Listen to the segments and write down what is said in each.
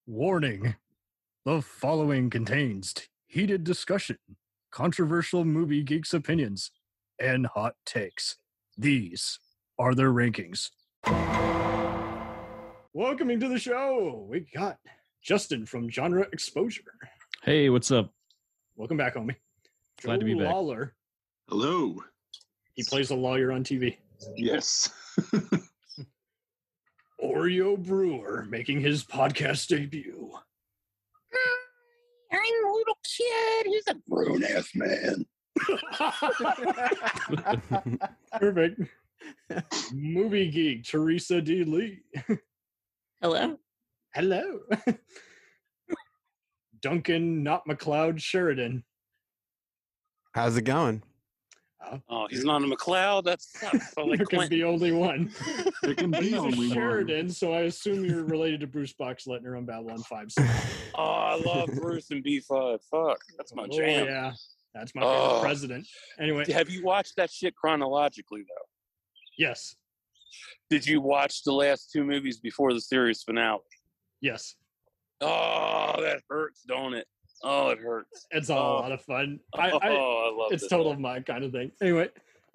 Warning. The following contains heated discussion, controversial movie geeks' opinions, and hot takes. These are their rankings. Welcoming to the show, we got Justin from Genre Exposure. Hey, what's up? Welcome back, homie. Glad to be back. Lawler. Hello. He plays a lawyer on TV. Yes. Oreo Brewer making his podcast debut. I'm a little kid who's a Grown-ass man. Perfect. Movie geek Teresa D. Lee. hello. Hello. Duncan Not McLeod Sheridan. How's it going? Oh, he's not a McLeod. That sucks. So like There can be only one. There can be He's a only Sheridan, so I assume you're related to Bruce Boxleitner on Babylon 5. Oh, I love Bruce and B5. Fuck, that's my Oh, jam. yeah. That's my favorite president. Anyway, Have you watched that shit chronologically though? yes. Did you watch the last two movies before the series finale? Yes. Oh, that hurts, don't it? Oh, it hurts. It's all a lot of fun. I love it's this. total of my kind of thing. Anyway,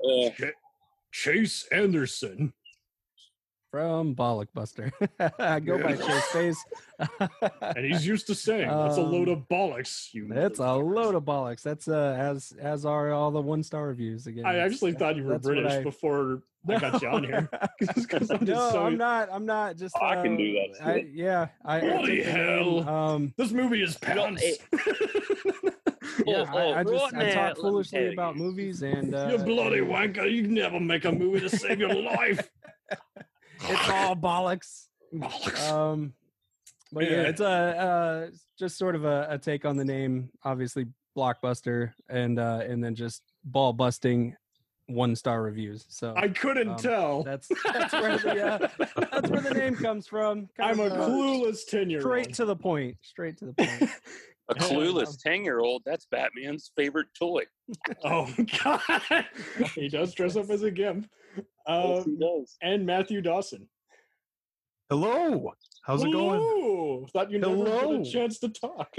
Chase Anderson. From Bollockbuster. I go by Chase Face. And he's used to saying, that's a load of bollocks. You That's a motherfucker." load of bollocks. That's as are all the 1-star reviews again. I actually thought you were That's what British before I got you on here. 'Cause I'm just No, so- I'm not. I'm not. Just I can do that shit. I Holy took the name, hell. This movie is pants. yeah, I right talk now, foolishly let me about tell you. movies, and You bloody wanker. You can never make a movie to save your life. it's all bollocks. Bollocks. But yeah, it's just sort of a take on the name, obviously Blockbuster, and then just ball busting 1-star reviews. So I couldn't tell. that's where the name comes from. I'm a Kind of, clueless 10-year-old. straight to the point. Straight to the point. A clueless 10-year-old. That's Batman's favorite toy. Oh, God. He does dress up as a gimp. Yes, he does. And Matthew Dawson. Hello. How's it going? Hello. Thought you never Hello. get a chance to talk.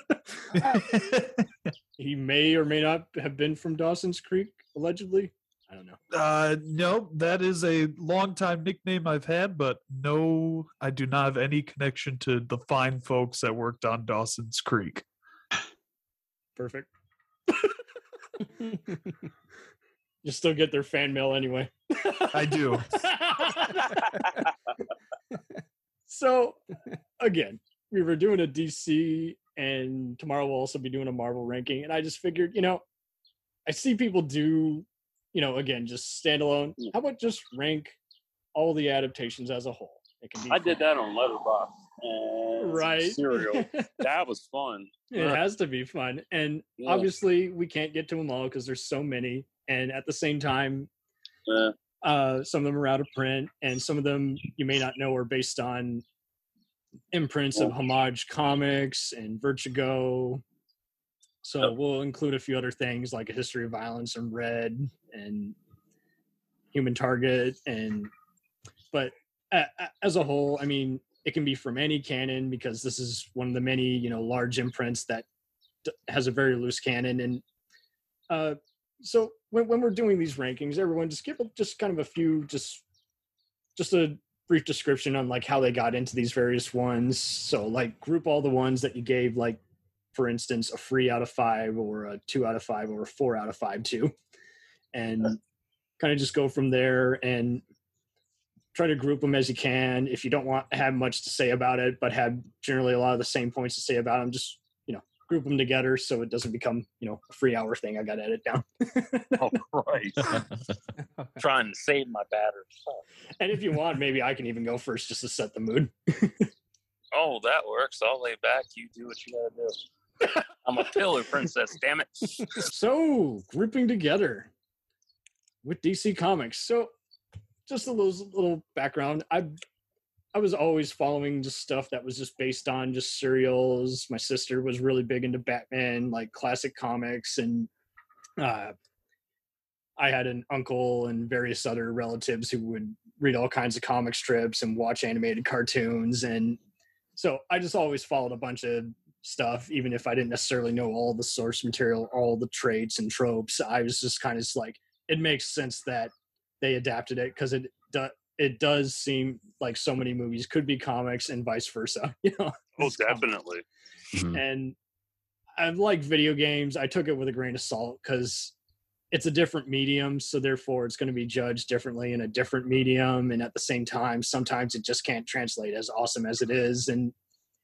He may or may not have been from Dawson's Creek, allegedly. I don't know. No, that is a long-time nickname I've had, but no, I do not have any connection to the fine folks that worked on Dawson's Creek. Perfect. You still get their fan mail anyway. I do. So, again, we were doing a DC, and tomorrow we'll also be doing a Marvel ranking. And I just figured, I see people do, again, just standalone. How about just rank all the adaptations as a whole? It can be I did fun. that on Letterboxd. And Right. Cereal. That was fun. It has to be fun. And Yeah. obviously, we can't get to them all because there's so many. And at the same time, Yeah. some of them are out of print, and some of them you may not know are based on imprints of Homage Comics and Vertigo. So we'll include a few other things like A History of Violence and Red and Human Target. But as a whole, I mean, it can be from any canon because this is one of the many, large imprints that has a very loose canon. And so when we're doing these rankings, everyone just give just kind of a few, just a brief description on like how they got into these various ones. So like group all the ones that you gave, like for instance, a 3 out of 5 or a 2 out of 5 or a 4 out of 5 too. And kind of just go from there and try to group them as you can. If you don't want to have much to say about it, but have generally a lot of the same points to say about them, just, group them together so it doesn't become, a 3-hour thing I got to edit down. Oh, Christ. Trying to save my battery. And if you want, maybe I can even go first just to set the mood. Oh, that works. I'll lay back. You do what you gotta do. I'm a pillar princess, damn it. So, grouping together with DC Comics. So, just a little background. I was always following just stuff that was just based on just serials. My sister was really big into Batman, like classic comics, and I had an uncle and various other relatives who would read all kinds of comic strips and watch animated cartoons. And So I just always followed a bunch of stuff, even if I didn't necessarily know all the source material, all the traits and tropes. I was just kind of like, it makes sense that they adapted it because it does seem like so many movies could be comics and vice versa. Oh, It's comics. definitely. And I like video games. I took it with a grain of salt because it's a different medium, so therefore it's going to be judged differently in a different medium. And at the same time, sometimes it just can't translate as awesome as it is. And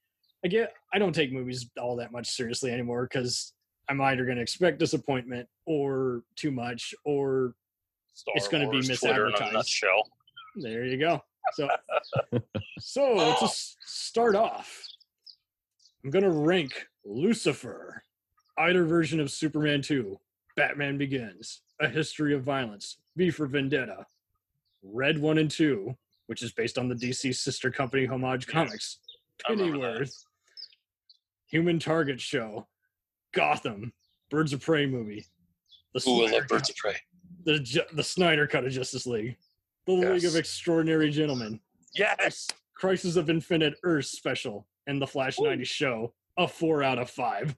I don't take movies all that much seriously anymore because I'm either going to expect disappointment or too much, or Star it's going to be Wars, Twitter in a misadvertised. nutshell. There you go. So to start off, I'm going to rank Lucifer, either version of Superman 2, Batman Begins, A History of Violence, V for Vendetta, Red 1 and 2, which is based on the DC sister company Homage Comics, I remember Pennyworth, Human Target Show, Gotham, Birds of Prey movie, the Ooh, I Snyder love Birds of Prey. the Snyder Cut of Justice League, the League of Yes. Extraordinary Gentlemen, Yes. Crisis of Infinite Earth special, and the Flash 90 show, a 4 out of 5.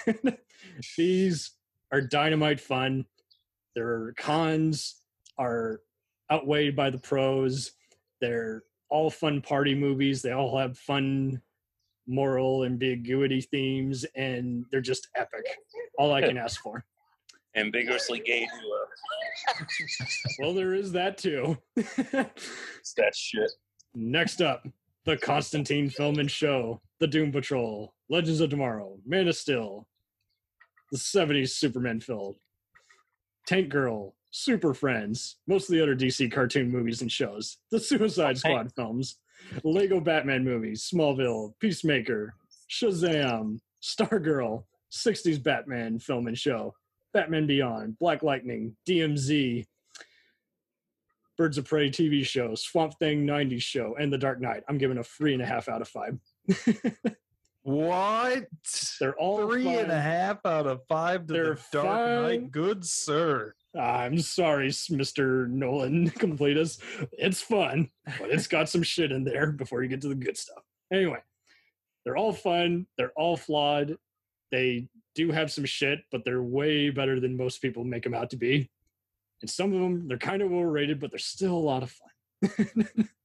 These are dynamite fun. Their cons are outweighed by the pros. They're all fun party movies. They all have fun moral ambiguity themes, and they're just epic. All I can ask for. Ambiguously gay duo. Well, there is that too. It's that shit. Next up, the Constantine Film and Show, The Doom Patrol, Legends of Tomorrow, Man of Steel, the 70s Superman film, Tank Girl, Super Friends, most of the other DC cartoon movies and shows, the Suicide Squad films, Lego Batman movies, Smallville, Peacemaker, Shazam, Stargirl, 60s Batman film and show, Batman Beyond, Black Lightning, DMZ, Birds of Prey TV show, Swamp Thing 90s show, and The Dark Knight. I'm giving a 3.5 out of 5. What? They're all 3.5 out of 5 to They're the Dark fine. Knight. Good sir. I'm sorry, Mr. Nolan Completist. It's fun, but it's got some shit in there before you get to the good stuff. Anyway, they're all fun. They're all flawed. They do have some shit, but they're way better than most people make them out to be. And some of them, they're kind of overrated, but they're still a lot of fun.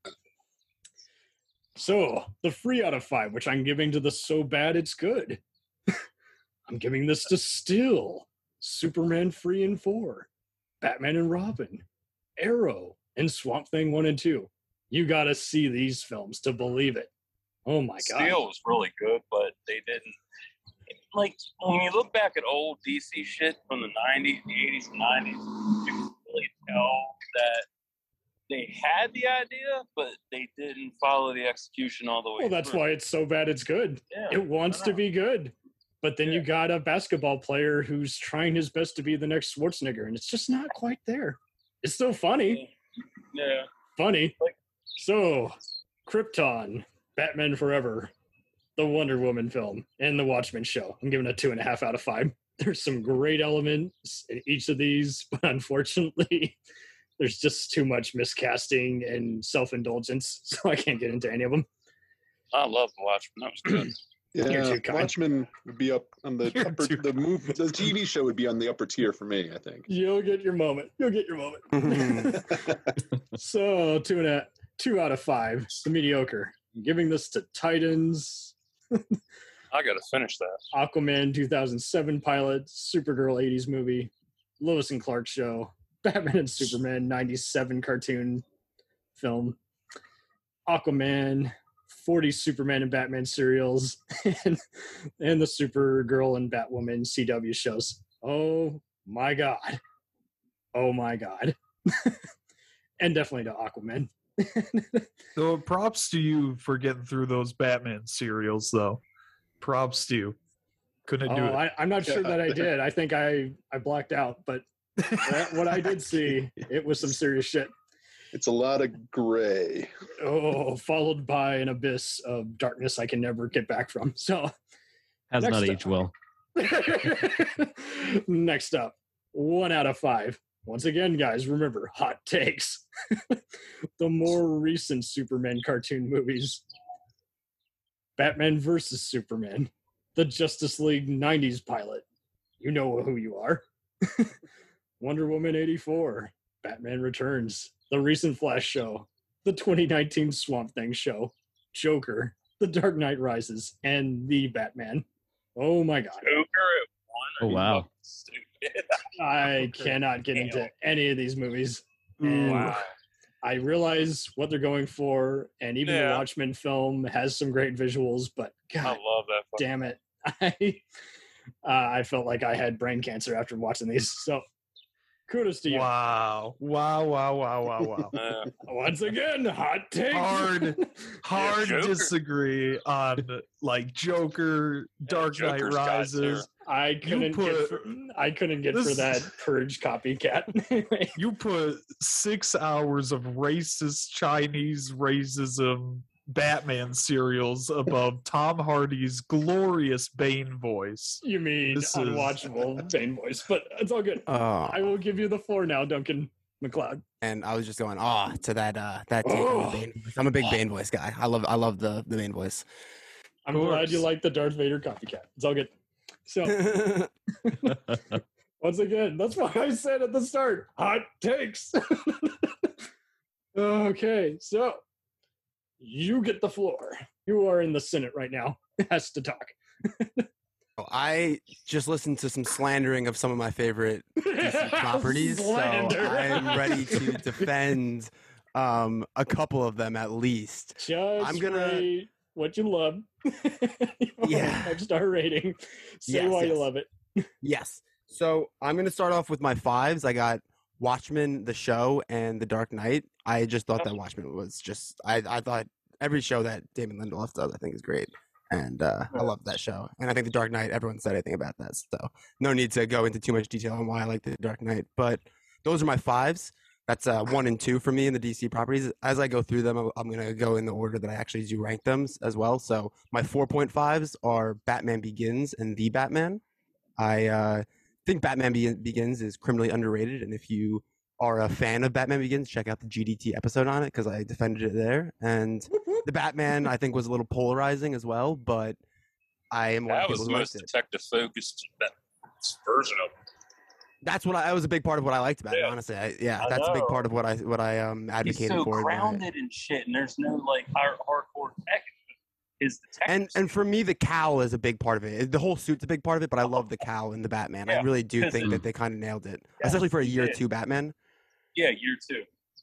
So, the 3 out of 5, which I'm giving to the So Bad It's Good. I'm giving this to Still, Superman 3 and 4, Batman and Robin, Arrow, and Swamp Thing 1 and 2. You gotta see these films to believe it. Oh my god. Steel was really good, but they didn't. Like, when you look back at old DC shit from the 90s, the 80s, and 90s, you can really tell that they had the idea, but they didn't follow the execution all the way Well, that's through. why it's so bad it's good. Yeah, It wants I to know. be good. But then you Yeah. got a basketball player who's trying his best to be the next Schwarzenegger, and it's just not quite there. It's still funny. Yeah. Funny. Like- So, Krypton, Batman Forever, the Wonder Woman film, and the Watchmen show. I'm giving it a 2.5 out of 5. There's some great elements in each of these, but unfortunately, there's just too much miscasting and self-indulgence, so I can't get into any of them. I love Watchmen. That was good. You're Yeah, too kind. Watchmen would be up on the You're upper. too The movie, the TV show would be on the upper tier for me. I think. You'll get your moment. You'll get your moment. So 2 out of 5, the mediocre. I'm giving this to Titans, I got to finish that. Aquaman 2007 pilot, Supergirl 80s movie, Lois and Clark show, Batman and Superman 97 cartoon film, Aquaman, 40 Superman and Batman serials, and the Supergirl and Batwoman CW shows. Oh my god. Oh my god. And definitely to Aquaman. So props to you for getting through those Batman serials, though. Props to you. Couldn't do it. I'm not sure that I did. I think I blacked out, but what I did see, it was some serious shit. It's a lot of gray. Oh, followed by an abyss of darkness I can never get back from. So Has Next not up. aged well. next up, 1 out of 5. Once again, guys, remember, hot takes. The more recent Superman cartoon movies. Batman versus Superman, the Justice League 90s pilot. You know who you are. Wonder Woman 84, Batman Returns, the recent Flash show, the 2019 Swamp Thing show, Joker, The Dark Knight Rises, and The Batman. Oh my God. Joker at one. Oh, Are you wow. fucking stupid? I cannot get into any of these movies. And Wow. I realize what they're going for, and even the Yeah. Watchmen film has some great visuals, but I God love that. fucking- damn it. I felt like I had brain cancer after watching these. So kudos to you. Wow. Uh, Once again, hot take. Hard Joker. disagree on like Joker, Dark Knight Joker's got Rises. I couldn't get for This- that Purge copycat. You put 6 hours of racist Chinese racism Batman serials above Tom Hardy's glorious Bane voice. You mean This is- unwatchable Bane voice, but it's all good. Oh, I will give you the floor now, Duncan McLeod. and I was just going, to that take on Oh. the Bane voice. I'm a big Bane voice guy. I love the Bane voice. I'm Of glad you course. like the Darth Vader copycat. It's all good. So once again, that's why I said at the start, hot takes. Okay, so you get the floor. You are in the Senate right now. Has to talk. I just listened to some slandering of some of my favorite DC properties, Slander. so I'm ready to defend a couple of them at least. Just I'm gonna- rate what you love. Yeah. 5-star rating. Say Yes, why you yes. love it. Yes. So I'm going to start off with my fives. I got Watchmen, the show, and The Dark Knight. I just thought that Watchmen was just, I thought every show that Damon Lindelof does, I think is great. And I love that show. And I think The Dark Knight, everyone said anything about that. So no need to go into too much detail on why I like The Dark Knight. But those are my fives. That's 1 and 2 for me in the DC properties. As I go through them, I'm going to go in the order that I actually do rank them as well. So my 4.5s are Batman Begins and The Batman. I think Batman Begins is criminally underrated. And if you are a fan of Batman Begins, check out the GDT episode on it because I defended it there. And The Batman, I think, was a little polarizing as well, but I am one of that the was people the who most liked it. detective focused version of it. That was a big part of what I liked about it. Yeah. Honestly, I that's a big know. part of what I He's advocated so for. in my- grounded and shit, and there's no like hardcore tech. Is the tech And for me, the cowl is a big part of it. The whole suit's a big part of it, but I love the cowl in the Batman. I Yeah, really do because think it- that they kind of nailed it, Yeah, especially for a they year did. 2 Batman. Yeah, year 2.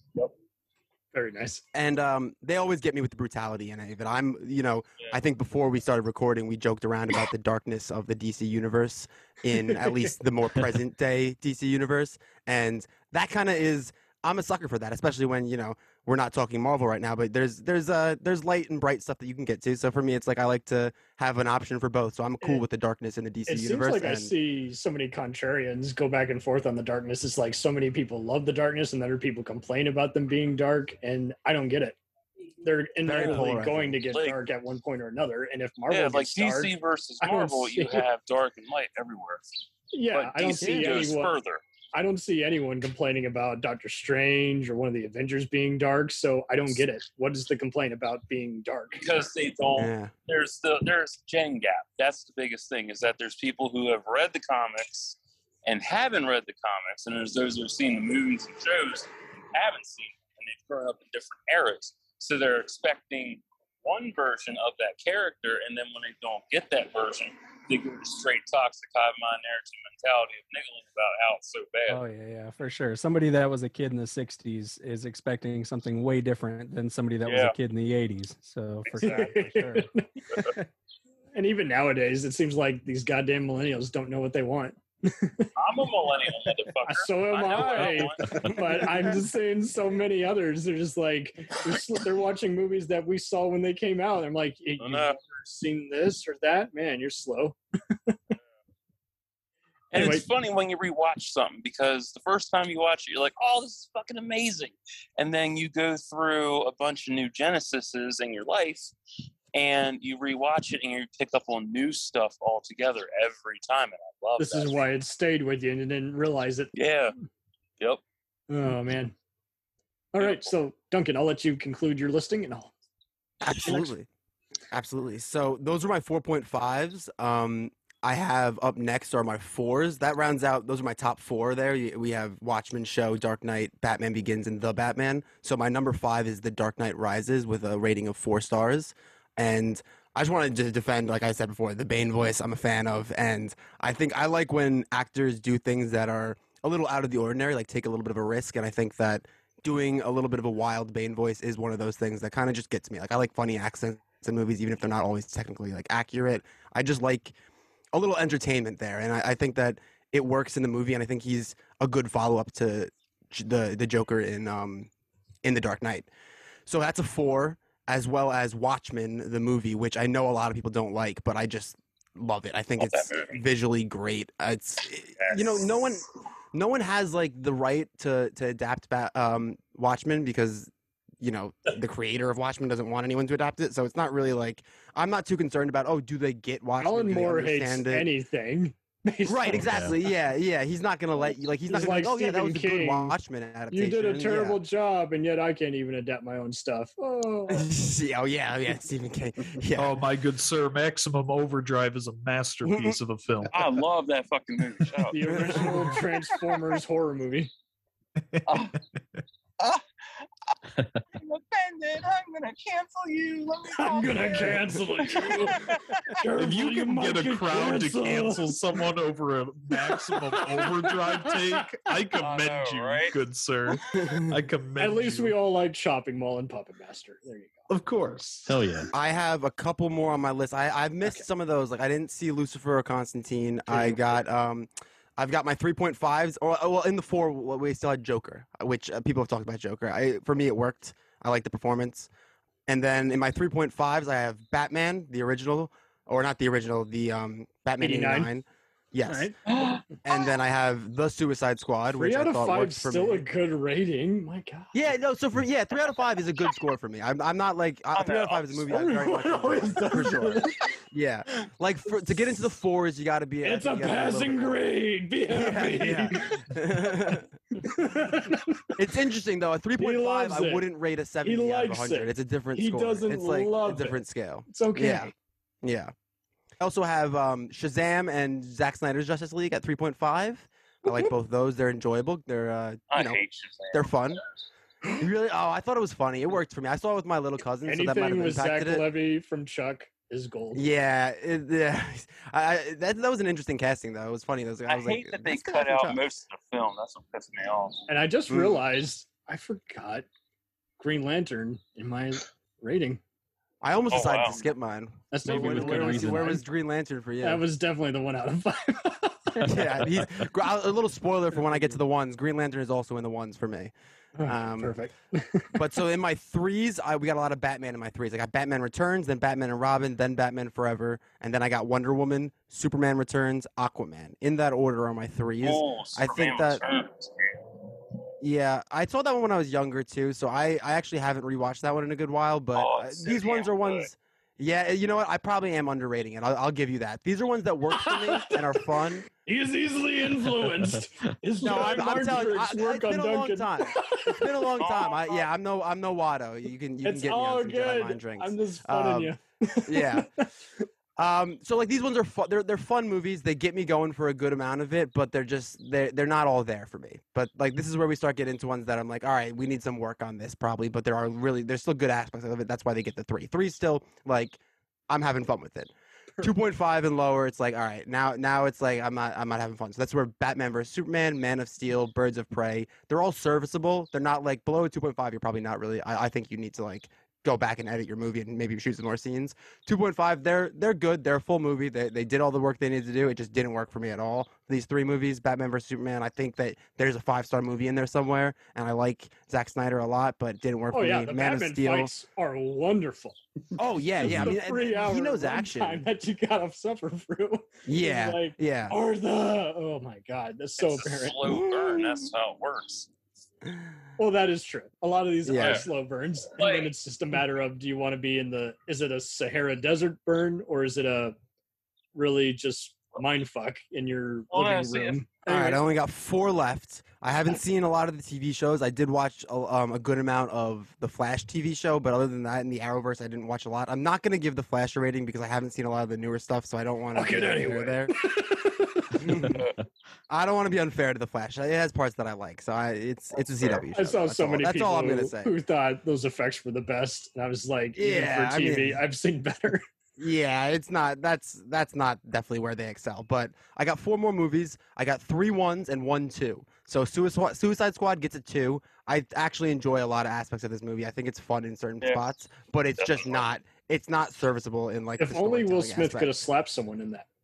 Very nice. And they always get me with the brutality in it. But I think before we started recording, we joked around about the darkness of the DC universe in at least the more present day DC universe, and that kind of is. I'm a sucker for that, especially when we're not talking Marvel right now. But there's light and bright stuff that you can get to. So for me, it's like I like to have an option for both. So I'm cool with the darkness in the DC It seems universe. like I and- see so many contrarians go back and forth on the darkness. It's like so many people love the darkness and other people complain about them being dark, and I don't get it. They're inevitably polarizing. going to get Like- dark at one point or another, and if Marvel Yeah, like gets dark, DC versus I don't Marvel, you see- have dark and light everywhere. yeah, But I don't DC see goes anyone. further. I don't see anyone complaining about Doctor Strange or one of the Avengers being dark, so I don't get it. What is the complaint about being dark? Because they don't. Yeah. There's gen gap. That's the biggest thing. Is that there's people who have read the comics and haven't read the comics, and there's those who've seen the movies and shows who haven't seen them, and they've grown up in different eras. So they're expecting one version of that character, and then when they don't get that version, they go to straight toxic hive mind narrative mentality of niggling about how it's so bad. Oh yeah, for sure. Somebody that was a kid in the '60s is expecting something way different than somebody that was Yeah. a kid in the '80s. So for sure. And even nowadays, it seems like these goddamn millennials don't know what they want. I'm a millennial motherfucker. So am know what I. want. But I'm just saying, so many others, they're just like, they're watching movies that we saw when they came out. I'm like, you've know. never seen this or that? Man, you're slow. And Anyway. it's funny when you rewatch something because the first time you watch it, you're like, "Oh, this is fucking amazing," and then you go through a bunch of new Genesises in your life, and you rewatch it, and you pick up on new stuff altogether every time, and I love This that. is why it stayed with you and you didn't realize it. Yeah. Yep. Oh, man. All right. So, Duncan, I'll let you conclude your listing and I'll. Absolutely. Absolutely. So those are my 4.5s. I have up next are my 4s. That rounds out. Those are my top 4 there. We have Watchmen show, Dark Knight, Batman Begins, and The Batman. So my number 5 is The Dark Knight Rises with a rating of 4 stars. And I just wanted to defend, like I said before, the Bane voice I'm a fan of. And I think I like when actors do things that are a little out of the ordinary, like take a little bit of a risk. And I think that doing a little bit of a wild Bane voice is one of those things that kind of just gets me. Like I like funny accents in movies, even if they're not always technically like accurate. I just like a little entertainment there, and I think that it works in the movie, and I think he's a good follow-up to the Joker in The Dark Knight. So that's a 4, as well as Watchmen, the movie, which I know a lot of people don't like, but I just love it. I think it's visually great. It's you know, no one has like the right to adapt Watchmen because you know the creator of Watchmen doesn't want anyone to adapt it, so it's not really like I'm not too concerned about do they get Watchmen? Alan Do they Moore hates understand it? anything. Right, exactly. Yeah. He's not gonna let you he's not He's gonna like be like, oh yeah, that was Stephen a good King. Watchmen adaptation. You did a Yeah. terrible job, and yet I can't even adapt my own stuff. Oh, yeah, Stephen King. Yeah. Oh my good sir, Maximum Overdrive is a masterpiece of a film. I love that fucking movie. Shut up. the original Transformers horror movie. I'm offended. I'm gonna cancel you. Let me I'm gonna talk. cancel you. If you can get a crowd to cancel someone over a Maximum Overdrive take, I commend know, you, right? good sir. I commend At least you. we all like Shopping Mall and Puppet Master. There you go. Of course. Hell yeah. I have a couple more on my list. I've missed some of those. Like I didn't see Lucifer or Constantine. I got I've got my 3.5s. Or well, in the 4 we still had Joker, which people have talked about Joker. For me it worked. I like the performance. And then in my 3.5s I have Batman, the original, or not the original, the Batman 89. Yes. All right. And then I have The Suicide Squad, 3 which out I of thought 5 worked for still me. a good rating. My God. Yeah, no. So 3 out of 5 is a good score for me. I'm not like 3 out of 5 is a movie I very much Everyone enjoy, always for does sure. this. Yeah, like to get into the 4s, you got to be. It's a you gotta be little passing bit more- grade. Be happy. Yeah. It's interesting though. A 3.5, loves I it. wouldn't rate a 70 out of likes 100. it. It's a different He score. doesn't It's like love a different scale. It's okay. Yeah. Yeah. I also have Shazam and Zack Snyder's Justice League at 3.5. I like both those. They're enjoyable. They're I you know, hate Shazam. they're fun. Really? Oh, I thought it was funny. It worked for me. I saw it with my little cousin, so that might Anything have with Zach impacted it. Levy from Chuck is gold. Yeah, that was an interesting casting though. It was funny. I was I like, hate that they "That's the cut guy from out Chuck." most of the film. That's what pissed me off. And I just Mm. realized I forgot Green Lantern in my rating. I almost Oh, decided wow. to skip mine. That's Maybe definitely with the good one out of reason. Where five. was Green Lantern for you? That was definitely the 1 out of 5. Yeah, a little spoiler for when I get to the 1s. Green Lantern is also in the 1s for me. Perfect. But so in my 3s, we got a lot of Batman in my 3s. I got Batman Returns, then Batman and Robin, then Batman Forever, and then I got Wonder Woman, Superman Returns, Aquaman. In that order are my 3s. Oh, I think Superman that- Returns. Yeah, I saw that one when I was younger too, so I actually haven't rewatched that one in a good while. But Oh, it's so these ones damn are good. ones. Yeah, you know what? I probably am underrating it. I'll give you that. These are ones that work for me and are fun. He is easily influenced. Is No, I'm telling you, Margaret's work it's on been a long Duncan. time. It's been a long time. I'm no Watto. You can It's get me all on some Jedi mind good. drinks. I'm just funning Um, you. Yeah. So like these ones are fun. They're fun movies. They get me going for a good amount of it, but they're not all there for me. But like this is where we start getting into ones that I'm like, all right, we need some work on this probably. But there's still good aspects of it. That's why they get the 3. 3's still like I'm having fun with it. 2.5 and lower, it's like all right, now it's like I'm not having fun. So that's where Batman vs Superman, Man of Steel, Birds of Prey, they're all serviceable. They're not like below a 2.5. You're probably not really. I think you need to like go back and edit your movie and maybe shoot some more scenes. 2.5, they're good. They're a full movie. They did all the work they needed to do. It just didn't work for me at all. These 3 movies, Batman vs Superman, I think that there's a 5-star movie in there somewhere, and I like Zack Snyder a lot, but it didn't work Oh for yeah, me. the Man Batman of Steel. fights are wonderful. Oh yeah, yeah. I The mean, 3-hour he knows runtime action. that you gotta suffer through. Yeah, like, yeah. Artha. Oh my God, that's so It's a apparent. slow burn. That's how it works. Well, that is true. A lot of these Yeah. are slow burns, and Like- then it's just a matter of do you want to be in is it a Sahara Desert burn or is it a really just mind fuck in your Well, living see, room? All right, I only got 4 left. I haven't seen a lot of the TV shows. I did watch a good amount of the Flash TV show, but other than that, in the Arrowverse, I didn't watch a lot. I'm not going to give the Flash a rating because I haven't seen a lot of the newer stuff, so I don't want to Fuck it be unfair anyway. there. I don't want to be unfair to the Flash. It has parts that I like, so it's a CW show. I saw That's so all- many That's people all I'm gonna say. who thought those effects were the best, and I was like, even Yeah, for I TV, mean- I've seen better. Yeah, it's not. That's not definitely where they excel. But I got 4 more movies. I got 3 1s and 1 2. So Suicide Squad gets a 2. I actually enjoy a lot of aspects of this movie. I think it's fun in certain spots, but it's just not. It's not serviceable in like. If the only Will storytelling Smith could have aspect. slapped someone in that.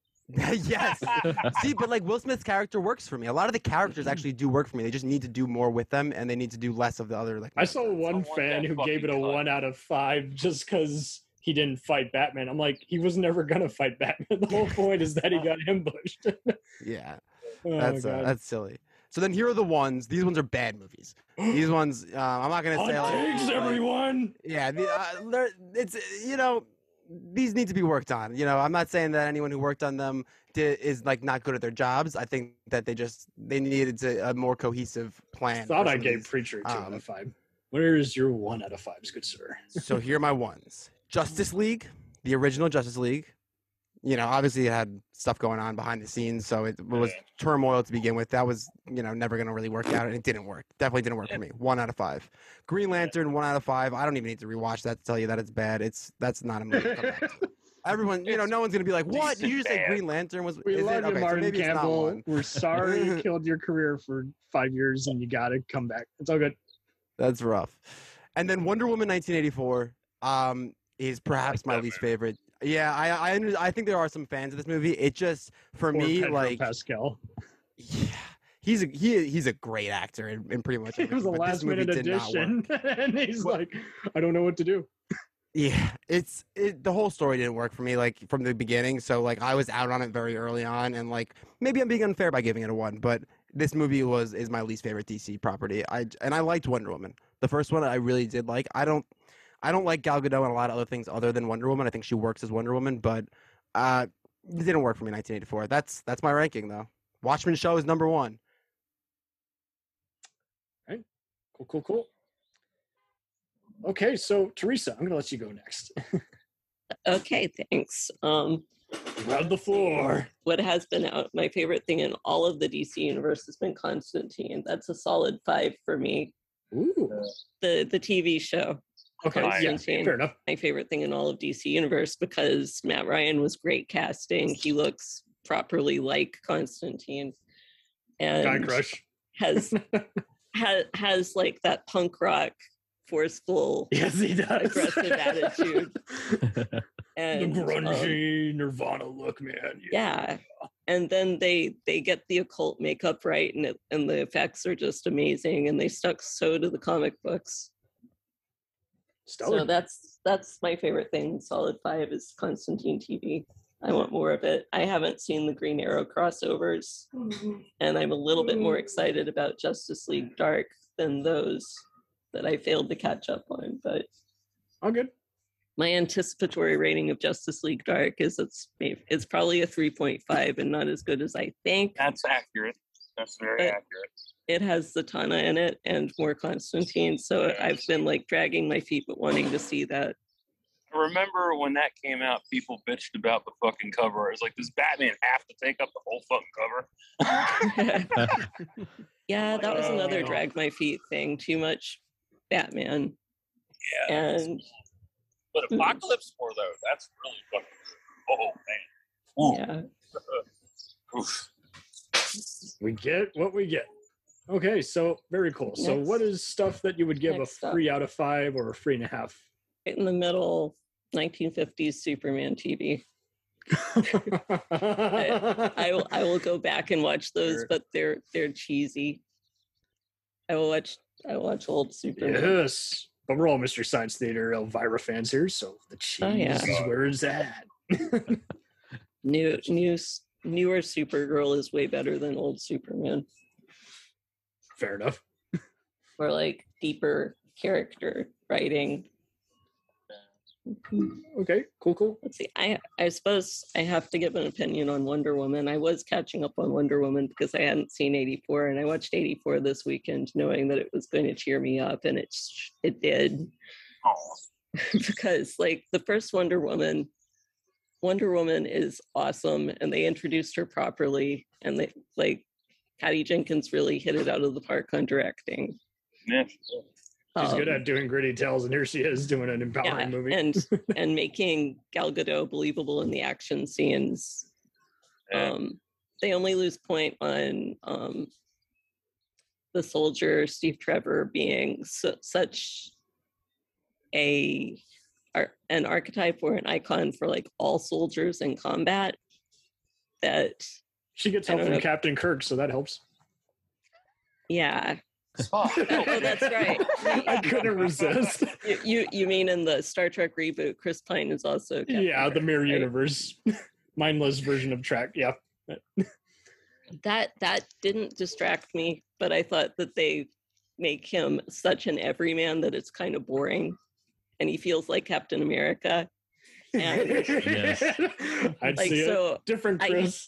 Yes. See, but like Will Smith's character works for me. A lot of the characters actually do work for me. They just need to do more with them, and they need to do less of the other. Like I saw one I want fan that who gave it a fucking cut. 1 out of 5 just because he didn't fight Batman. I'm like, he was never gonna fight Batman. The whole point is that he got ambushed. Yeah, Oh, that's silly. So then here are the ones. These ones are bad movies. These ones, I'm not gonna say. Hot takes, like- everyone. Yeah, it's these need to be worked on. I'm not saying that anyone who worked on them is like not good at their jobs. I think that they needed a more cohesive plan. Thought for I some of gave these. Preacher a 2 out of 5. Where is your 1 out of 5s, good sir? So here are my ones. Justice League, the original Justice League. Obviously it had stuff going on behind the scenes, so it was turmoil to begin with. That was, never going to really work out, and it didn't work. Definitely didn't work for me. 1 out of 5. Green Lantern, 1 out of 5. I don't even need to rewatch that to tell you that it's bad. That's not a movie to come back to. Everyone, no one's going to be like, what? Did you just say Decent Green Lantern was? We is love it? you, Okay, so Martin maybe it's not Campbell. one. We're sorry you killed your career for 5 years and you got to come back. It's all good. That's rough. And then Wonder Woman 1984 is perhaps my that least movie. favorite. Yeah, I think there are some fans of this movie. It just for Poor me Pedro like Pascal. yeah, he's a great actor in pretty much It was everything. a but this last movie minute did not work. addition. And he's What- like, I don't know what to do. Yeah, the whole story didn't work for me like from the beginning. So like I was out on it very early on, and like maybe I'm being unfair by giving it a 1, but this movie is my least favorite DC property. I liked Wonder Woman. The first one I really did like. I don't like Gal Gadot and a lot of other things other than Wonder Woman. I think she works as Wonder Woman, but it didn't work for me. 1984. That's my ranking though. Watchmen show is number 1. Cool. Okay, so Teresa, I'm gonna let you go next. Okay, thanks. Grab the floor. What has been my favorite thing in all of the DC universe has been Constantine. That's a solid 5 for me. Ooh. The TV show, Okay, yeah, Constantine. fair enough. my favorite thing in all of DC universe because Matt Ryan was great casting. He looks properly like Constantine, and Guy crush. has like that punk rock, forceful, Yes, he does. aggressive attitude. The And grungy Nirvana look, man. yeah, and then they get the occult makeup right, and the effects are just amazing, and they stuck so to the comic books. Stellar. So that's my favorite thing. Solid 5 is Constantine TV. I want more of it. I haven't seen the Green Arrow crossovers, and I'm a little bit more excited about Justice League Dark than those that I failed to catch up on. But All good. my anticipatory rating of Justice League Dark is it's probably a 3.5 and not as good as I think. That's accurate. That's very But- accurate. It has Zatanna in it and more Constantine, so I've been like dragging my feet but wanting to see that. Remember when that came out, people bitched about the fucking cover. It's like, does Batman have to take up the whole fucking cover? Yeah, that was another Oh. drag my feet thing. Too much Batman. Yeah. And But Apocalypse War, though, that's really fucking. Oh, man. yeah. Oof. We get what we get. Okay, so very cool. So Next. what is stuff that you would give a Next up. 3 out of 5 or a 3.5? Right in the middle, 1950s Superman TV. I will go back and watch those, Sure. but they're cheesy. I will watch old Superman. Yes. But we're all Mr. Science Theater Elvira fans here, so the cheese Oh, yeah. is where it's at. Newer Supergirl is way better than old Superman. Fair enough. Or like deeper character writing. Okay, cool. Let's see. I suppose I have to give an opinion on Wonder Woman. I was catching up on Wonder Woman because I hadn't seen 84, and I watched 84 this weekend knowing that it was going to cheer me up, and it did. Oh, Because like the first Wonder Woman is awesome, and they introduced her properly, and they like Patty Jenkins really hit it out of the park on directing. yeah. She's good at doing gritty tales, and here she is doing an empowering movie. and making Gal Gadot believable in the action scenes. They only lose point on the soldier Steve Trevor being such an archetype or an icon for like all soldiers in combat that she gets help from Captain Kirk, so that helps. Yeah. Oh, That's right. I couldn't resist. You mean in the Star Trek reboot, Chris Pine is also Captain Kirk, the mirror right? universe, mindless version of Trek. Yeah, that didn't distract me, but I thought that they make him such an everyman that it's kind of boring, and he feels like Captain America. And yes. I'd like, see so it. Different Chris.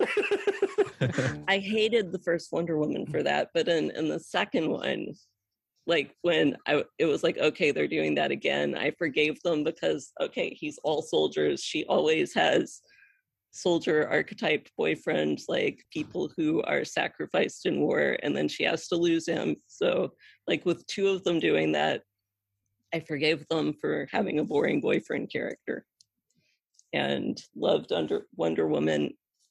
I hated the first Wonder Woman for that, but in the second one, like when it was like, okay, they're doing that again, I forgave them because, okay, he's all soldiers. She always has soldier archetype boyfriend, like people who are sacrificed in war, and then she has to lose him. So like with two of them doing that, I forgave them for having a boring boyfriend character. And loved Wonder Woman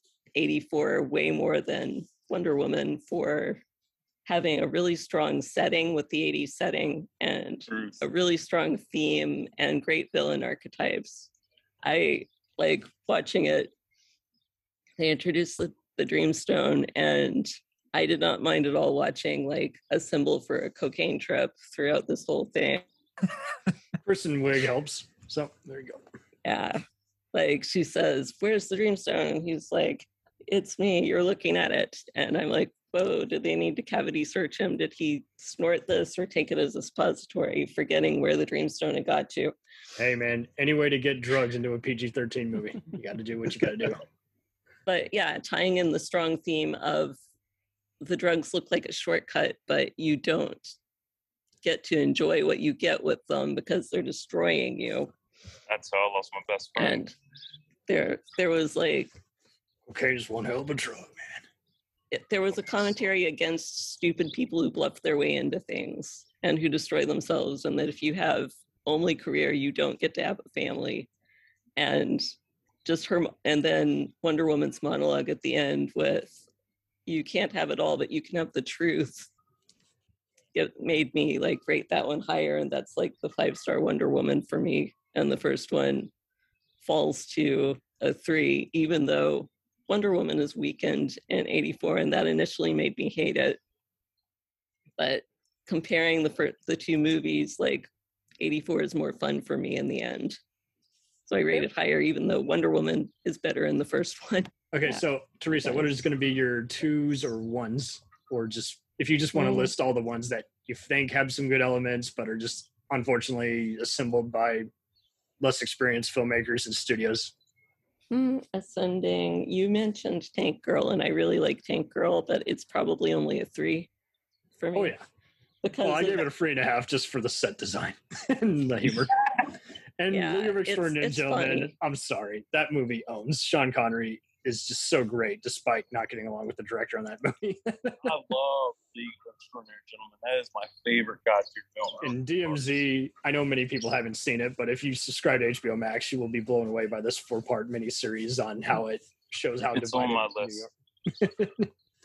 84 way more than Wonder Woman for having a really strong setting with the 80s setting and a really strong theme and great villain archetypes. I like watching it. They introduced the Dreamstone, and I did not mind at all watching like a symbol for a cocaine trip throughout this whole thing. Kristen Wiig helps. So there you go. Yeah. Like she says, "Where's the Dreamstone?" And he's like, "It's me, you're looking at it." And I'm like, whoa, did they need to cavity search him? Did he snort this or take it as a suppository, forgetting where the Dreamstone had got to? Hey man, any way to get drugs into a PG-13 movie, you got to do what you got to do. But yeah, tying in the strong theme of the drugs look like a shortcut, but you don't get to enjoy what you get with them because they're destroying you. That's how I lost my best friend. And there was like, okay, just one hell of a drug, man. There was a commentary against stupid people who bluff their way into things and who destroy themselves, and that if you have only career, you don't get to have a family. And just her, and then Wonder Woman's monologue at the end with, "You can't have it all, but you can have the truth." It made me like rate that one higher, and that's like the 5-star Wonder Woman for me. And the first one falls to a 3, even though Wonder Woman is weakened in 84, and that initially made me hate it. But comparing the two movies, like 84 is more fun for me in the end. So I rate it higher, even though Wonder Woman is better in the first one. Okay, Yeah. so Teresa, what is going to be your 2s or 1s? Or just, if you just want to list all the ones that you think have some good elements, but are just unfortunately assembled by less experienced filmmakers and studios. Ascending. You mentioned Tank Girl, and I really like Tank Girl, but it's probably only a 3 for me. Oh yeah. Because Well, I gave it a 3.5 just for the set design and the humor. And Yeah, League of Extraordinary it's Gentlemen, funny. I'm sorry, that movie owns. Sean Connery is just so great, despite not getting along with the director on that movie. I love League of Extraordinary Gentlemen. That is my favorite God-tier film. And DMZ, I know many people haven't seen it, but if you subscribe to HBO Max, you will be blown away by this 4-part miniseries on how it shows how It's divided on my New list. York.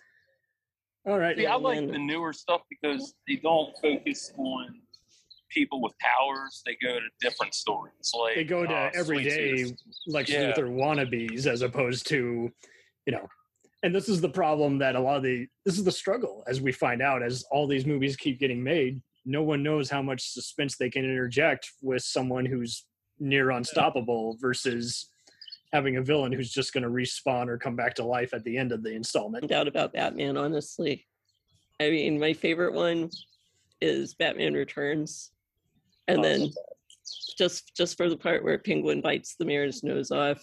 All right. See, I like the newer stuff because they don't focus on people with powers. They go to different stories. Like They go to Sweet everyday Tooth. Lex Yeah. Luthor wannabes as opposed to, and this is the problem that this is the struggle as we find out as all these movies keep getting made. No one knows how much suspense they can interject with someone who's near unstoppable versus having a villain who's just going to respawn or come back to life at the end of the installment. No doubt about Batman, honestly. I mean, my favorite one is Batman Returns. And then just for the part where Penguin bites the mayor's nose off.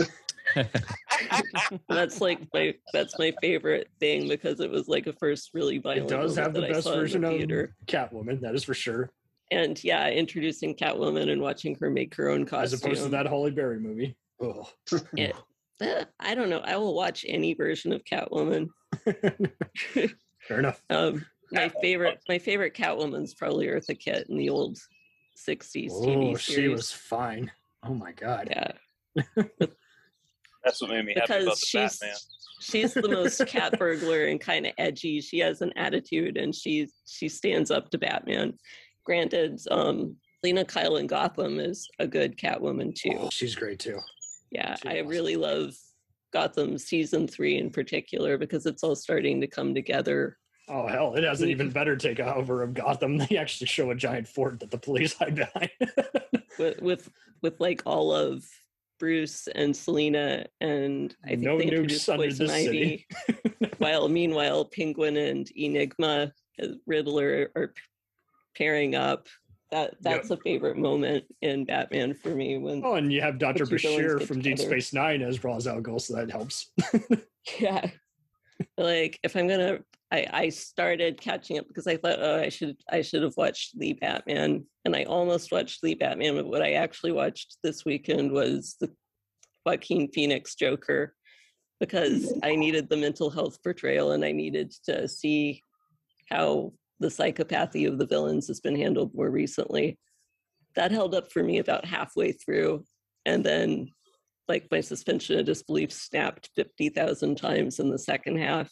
That's my favorite thing because it was like a first really violent. It does have the that I best saw in version of theater. Catwoman, that is for sure. And yeah, introducing Catwoman and watching her make her own costume. As opposed to that Halle Berry movie. Oh. I don't know. I will watch any version of Catwoman. Fair enough. My favorite Catwoman's probably Eartha Kitt in the old 60s TV series. She was fine. Oh my god. Yeah. That's what made me happy about the Batman. She's the most cat burglar and kind of edgy. She has an attitude and she stands up to Batman. Granted, Lena Kyle in Gotham is a good Catwoman too. Oh, she's great too. Yeah, She's I awesome. really love Gotham season 3 in particular because it's all starting to come together. Oh hell, it has an even better takeover of Gotham. They actually show a giant fort that the police hide behind. with like all of Bruce and Selena, and I think No they nukes introduced under Poison this Ivy. city. Meanwhile, Penguin and Enigma, Riddler are pairing up. That's a favorite moment in Batman for me. When Oh, and you have Dr. the two villains Bashir get from Deep together. Space Nine as Ra's al Ghul, so that helps. yeah, like if I'm gonna, I started catching up because I thought, oh, I should have watched The Batman, and I almost watched The Batman, but what I actually watched this weekend was the Joaquin Phoenix Joker because I needed the mental health portrayal and I needed to see how the psychopathy of the villains has been handled more recently. That held up for me about halfway through, and then like my suspension of disbelief snapped 50,000 times in the second half.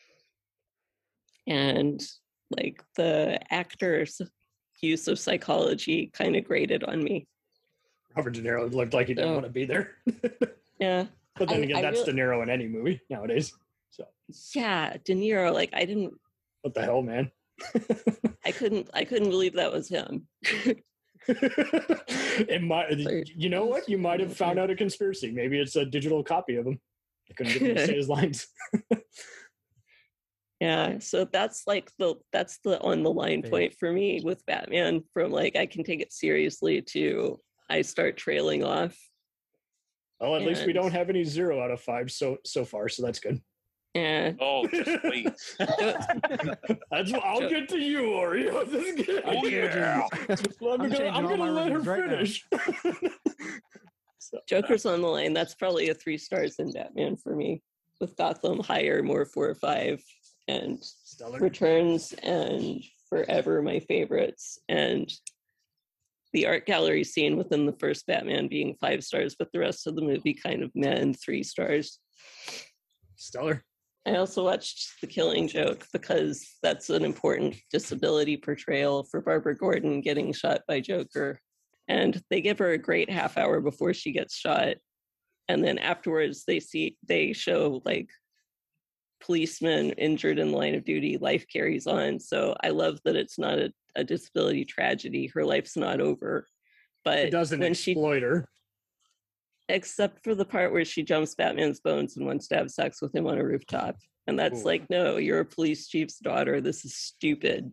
And like the actor's use of psychology kind of grated on me. Robert De Niro looked like he didn't Oh. want to be there. Yeah. But then I again, that's really- De Niro in any movie nowadays. So Yeah, De Niro, like I what the hell, man? couldn't believe that was him. It might, you know what? You might have found out a conspiracy. Maybe it's a digital copy of him. I couldn't get him to say his lines. Yeah, so that's the on the line Fair. point for me with Batman, from like I can take it seriously to I start trailing off. Well, at least we And- don't have any 0 out of 5 so far, so that's good. Yeah. Oh, just wait. That's what I'll get to you, Oreo. This is good. Oh, yeah. Well, I'm changing all gonna my let her reviews right now. finish. Joker's on the line. That's probably a 3 stars in Batman for me. With Gotham higher, more 4 or 5, and Stellar. Returns and Forever my favorites, and the art gallery scene within the first Batman being 5 stars, but the rest of the movie kind of meh and 3 stars. Stellar. I also watched The Killing Joke because that's an important disability portrayal for Barbara Gordon getting shot by Joker. And they give her a great half hour before she gets shot. And then afterwards they show like policemen injured in the line of duty, life carries on. So I love that it's not a disability tragedy. Her life's not over. But It doesn't when exploit her. except for the part where she jumps Batman's bones and wants to have sex with him on a rooftop. And that's Ooh. like, no, you're a police chief's daughter. This is stupid.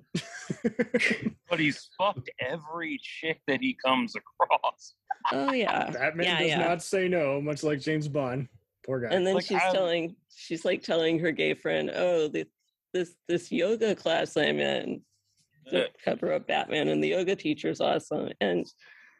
But he's fucked every chick that he comes across. Oh yeah. Batman does not say no, much like James Bond. Poor guy. And then Like, she's telling her gay friend, oh, this yoga class I'm in to cover up Batman, and the yoga teacher's awesome. And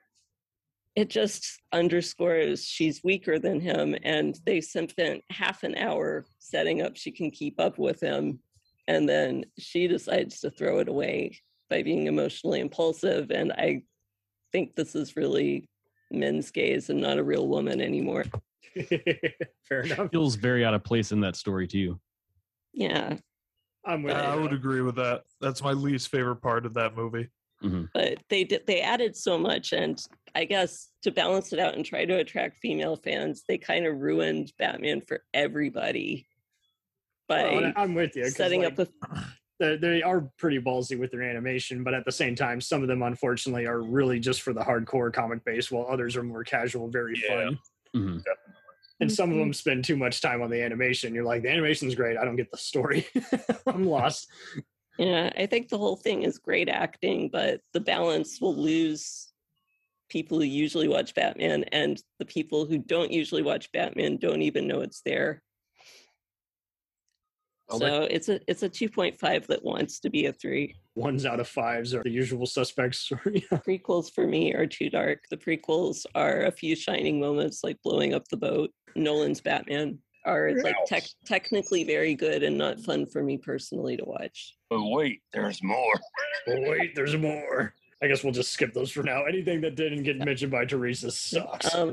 it just underscores she's weaker than him, and they spent half an hour setting up she can keep up with him, and then she decides to throw it away by being emotionally impulsive. And I think this is really men's gaze and not a real woman anymore. Fair enough. Feels very out of place in that story too. Yeah, I'm with I you. would agree with that. That's my least favorite part of that movie. but they added so much, and I guess to balance it out and try to attract female fans, they kind of ruined Batman for everybody by Well, I'm with you. 'cause, setting like, up a they are pretty ballsy with their animation, but at the same time, some of them unfortunately are really just for the hardcore comic base, while others are more casual, very Yeah. fun. Mhm. And some of them spend too much time on the animation. You're like, the animation's great. I don't get the story. I'm lost. Yeah, I think the whole thing is great acting, but the balance will lose people who usually watch Batman, and the people who don't usually watch Batman don't even know it's there. So it's a 2.5 that wants to be a 3. 1s out of 5s are the usual suspects. Prequels for me are too dark. The prequels are a few shining moments, like blowing up the boat. Nolan's Batman are like technically very good and not fun for me personally to watch. But wait, there's more. Wait, there's more. I guess we'll just skip those for now. Anything that didn't get mentioned by Teresa sucks. Did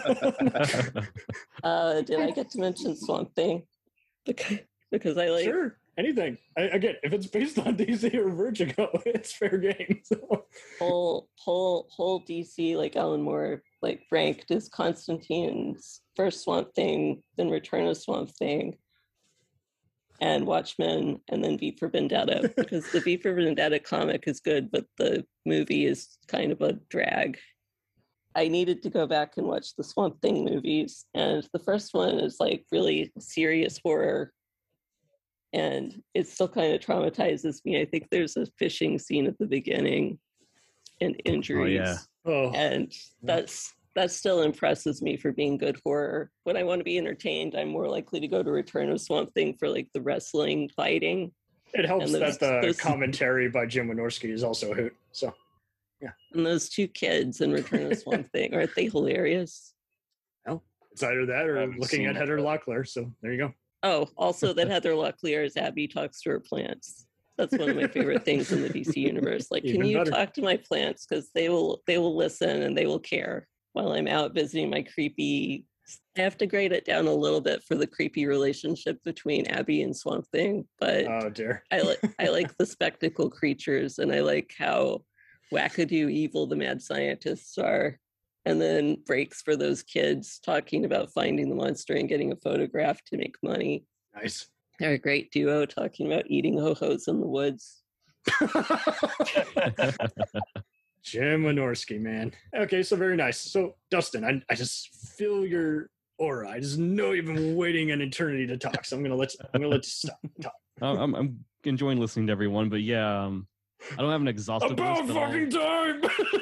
I get to mention Swamp Thing? Because I like... Sure, anything. Again, if it's based on DC or Vertigo, it's fair game. So. Whole DC, like Alan Moore, like ranked as Constantine's first Swamp Thing, then Return of Swamp Thing, and Watchmen, and then V for Vendetta. Because the V for Vendetta comic is good, but the movie is kind of a drag. I needed to go back and watch the Swamp Thing movies, and the first one is like really serious horror, and it still kind of traumatizes me. I think there's a fishing scene at the beginning and injuries. Oh, and that still impresses me for being good horror. When I want to be entertained, I'm more likely to go to Return of Swamp Thing for like the wrestling fighting. It helps that the commentary by Jim Wynorski is also a hoot. So, yeah. And those 2 kids in Return of Swamp Thing, aren't they hilarious? Well, it's either that or looking at Heather Locklear. So there you go. Oh, also that Heather Locklear as Abby talks to her plants. That's one of my favorite things in the DC universe. Like, can you talk to my plants? Because they will listen and they will care. While I'm out visiting my creepy, I have to grade it down a little bit for the creepy relationship between Abby and Swamp Thing. But oh dear, I like the spectacle creatures, and I like how wackadoo evil the mad scientists are. And then breaks for those kids talking about finding the monster and getting a photograph to make money. Nice. They're a great duo talking about eating ho-hos in the woods. Jim Wynorski, man. Okay, so very nice. So, Dustin, I just feel your aura. I just know you've been waiting an eternity to talk. So I'm gonna let you stop talk. I'm enjoying listening to everyone, but yeah, I don't have an exhaustive About list. fucking time.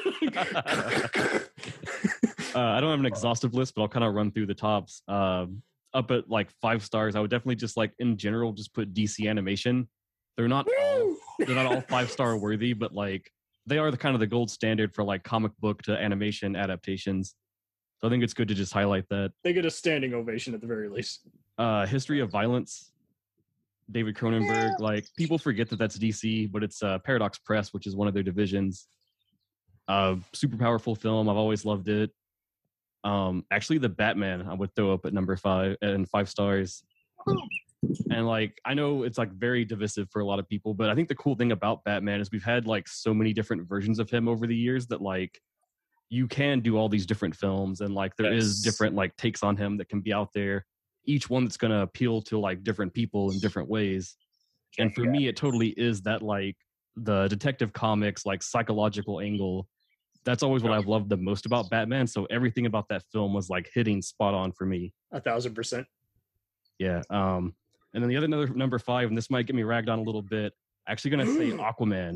I don't have an exhaustive list, but I'll kind of run through the tops. Up at like 5 stars, I would definitely just like in general just put DC Animation. They're not all 5-star worthy, but like they are the kind of the gold standard for like comic book to animation adaptations. So I think it's good to just highlight that. They get a standing ovation at the very least. History of Violence, David Cronenberg. Like people forget that that's DC, but it's Paradox Press, which is one of their divisions. Super powerful film. I've always loved it. Actually, the Batman I would throw up at number 5 and 5 stars. And like I know it's like very divisive for a lot of people, but I think the cool thing about Batman is we've had like so many different versions of him over the years that like you can do all these different films, and like there is different like takes on him that can be out there. Each one that's going to appeal to like different people in different ways. And for me, it totally is that like the Detective Comics like psychological angle. That's always what I've loved the most about Batman. So everything about that film was like hitting spot on for me. 1,000%. Yeah. And then the other number 5, and this might get me ragged on a little bit. Actually going to say Aquaman.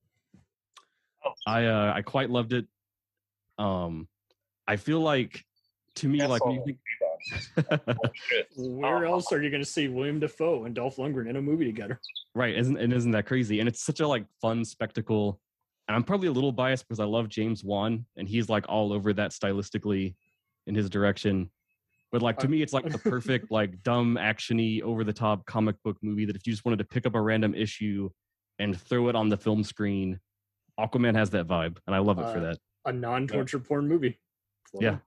I quite loved it. I feel like to me, like when you think where else are you going to see William Dafoe and Dolph Lundgren in a movie together? Right. Isn't that crazy? And it's such a like fun spectacle. And I'm probably a little biased because I love James Wan and he's like all over that stylistically in his direction. But like to me, it's like the perfect like dumb actiony over the top comic book movie that if you just wanted to pick up a random issue and throw it on the film screen, Aquaman has that vibe, and I love it for that. A non-torture porn movie. Yeah.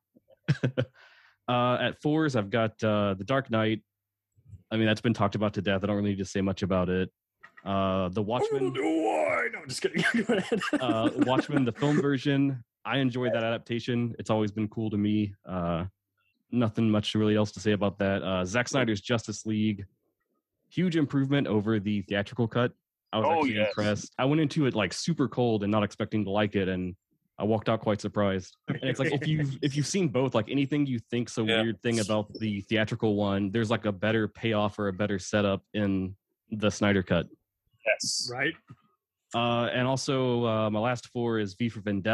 At 4s, I've got The Dark Knight. I mean, that's been talked about to death. I don't really need to say much about it. The Watchmen. No, I'm just kidding. Go ahead. Watchmen, the film version. I enjoyed that adaptation. It's always been cool to me. Nothing much really else to say about that. Zack Snyder's Justice League. Huge improvement over the theatrical cut. I was actually impressed. I went into it like super cold and not expecting to like it, and I walked out quite surprised. And it's like if you've seen both, like anything you think's a weird thing about the theatrical one, there's like a better payoff or a better setup in the Snyder cut. Yes. Right. And also my last 4 is V for Vendetta.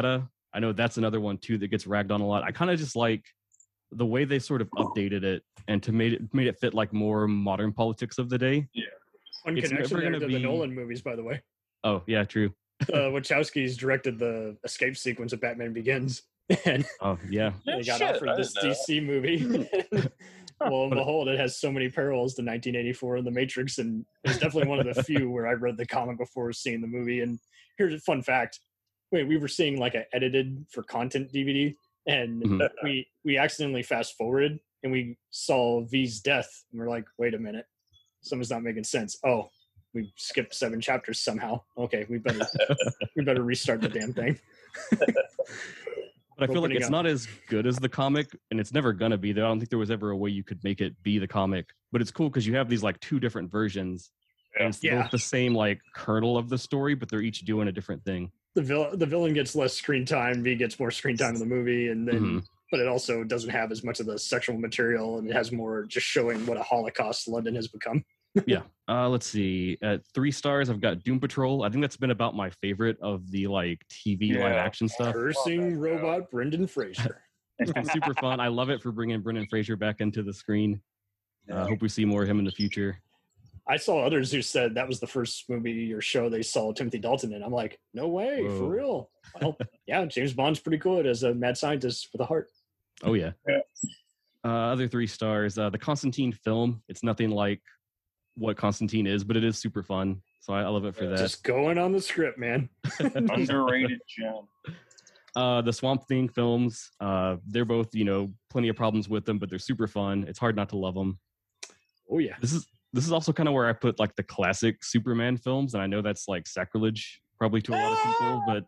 I know that's another one too that gets ragged on a lot. I kind of just like the way they sort of updated it and to made it fit like more modern politics of the day. Fun It's connection never there gonna to the be- Nolan movies, by the way. Oh yeah, true. Wachowskis directed the escape sequence of Batman Begins, and Oh yeah. they got Shit, offered I this didn't know that. DC movie. Well, and behold, it has so many parallels to 1984 and The Matrix, and it's definitely one of the few where I read the comic before seeing the movie. And here's a fun fact: wait, we were seeing like an edited for content DVD, and Mhm. we accidentally fast forwarded, and we saw V's death, and we're like, wait a minute, something's not making sense. Oh, we skipped 7 chapters somehow. Okay, we better restart the damn thing. But I feel like Opening it's up. not as good as the comic, and it's never gonna be. I don't think there was ever a way you could make it be the comic. But it's cool because you have these like 2 different versions, and it's Yeah. both the same like kernel of the story, but they're each doing a different thing. The villain gets less screen time. V gets more screen time in the movie, and then Mhm. but it also doesn't have as much of the sexual material, and it has more just showing what a Holocaust London has become. Yeah. Let's see. At 3 stars, I've got Doom Patrol. I think that's been about my favorite of the like TV live Yeah. action stuff. Cursing robot Brendan Fraser. It's been super fun. I love it for bringing Brendan Fraser back into the screen. Hope we see more of him in the future. I saw others who said that was the first movie or show they saw Timothy Dalton in. I'm like, no way, Whoa. for real. Well, yeah, James Bond's pretty good as a mad scientist with a heart. Oh yeah. Yeah. Other 3 stars. The Constantine film. It's nothing like what Constantine is, but it is super fun. So I love it for that. Just going on the script, man. Underrated gem. The Swamp Thing films. They're both, plenty of problems with them, but they're super fun. It's hard not to love them. Oh yeah. This is also kind of where I put like the classic Superman films, and I know that's like sacrilege probably to a lot of people, but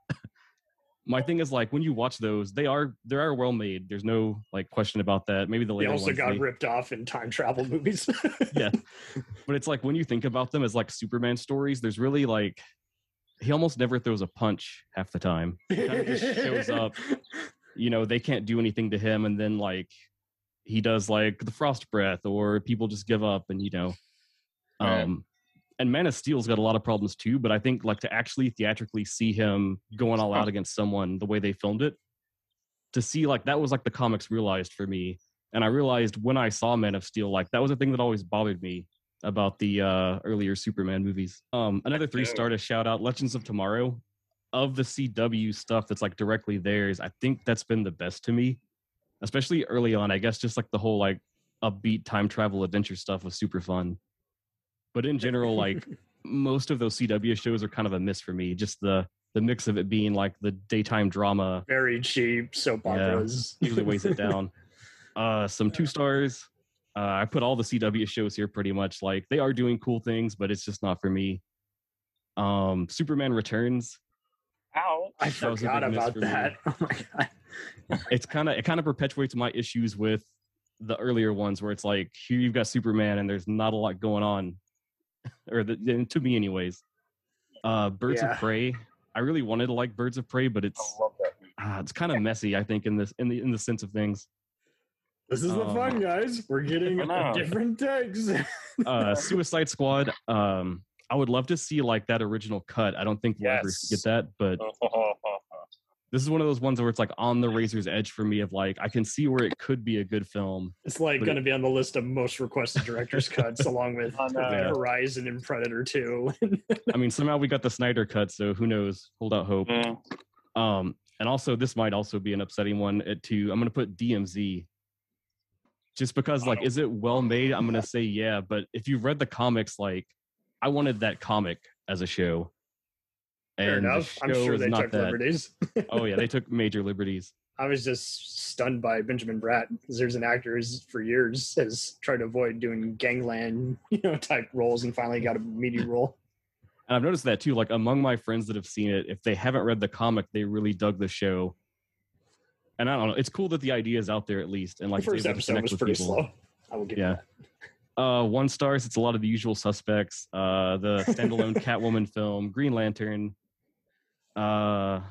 my thing is like when you watch those, they are well made. There's no like question about that. Maybe the They later also ones, got they- ripped off in time travel movies. yeah, but it's like when you think about them as like Superman stories, there's really like he almost never throws a punch half the time. He kind of just shows up. They can't do anything to him, and then like he does like the frost breath, or people just give up, and Right. And Man of Steel's got a lot of problems too, but I think like to actually theatrically see him going all out against someone the way they filmed it, to see like that was like the comics realized for me. And I realized when I saw Man of Steel, like that was a thing that always bothered me about the earlier Superman movies. Another 3-star to shout out, Legends of Tomorrow. Of the CW stuff that's like directly theirs, I think that's been the best to me, especially early on. I guess just like the whole like upbeat time travel adventure stuff was super fun. But in general, like most of those CW shows are kind of a miss for me. Just the mix of it being like the daytime drama Very cheap soap operas. usually weighs it down. Some 2 stars. I put all the CW shows here pretty much. Like they are doing cool things, but it's just not for me. Superman Returns. Ow. I That was a forgot big miss about for me. that. Oh my god. It kind of perpetuates my issues with the earlier ones where it's like here you've got Superman and there's not a lot going on, to me anyways. Birds Yeah. of Prey. I really wanted to like Birds of Prey, but I love that movie. it's kind of messy. I think in the sense of things. This is the fun, guys. We're getting I know. different takes. Suicide Squad. I would love to see like that original cut. I don't think we'll ever Yes. get that, but this is one of those ones where it's like on the razor's edge for me of like I can see where it could be a good film. It's like But going to be on the list of most requested director's cuts, along with I know. Yeah. Horizon and Predator 2. I mean, somehow we got the Snyder cut, so who knows? Hold out hope. Yeah. And also this might also be an upsetting one too. I'm gonna put DMZ. Just because like is it well made? I'm gonna say yeah, but if you've read the comics, like I wanted that comic as a show. Fair And the enough. I'm show sure is they not took that. liberties. Oh yeah, they took major liberties. I was just stunned by Benjamin Bratt because there's an actor who's for years has tried to avoid doing gangland, type roles, and finally got a meaty role. And I've noticed that too. Like among my friends that have seen it, if they haven't read the comic, they really dug the show. And I don't know, it's cool that the idea is out there at least. And like The first it's able to episode connect was with pretty people. slow. I will give you Yeah. that. 1 stars. It's a lot of the usual suspects. The standalone Catwoman film, Green Lantern. Okay,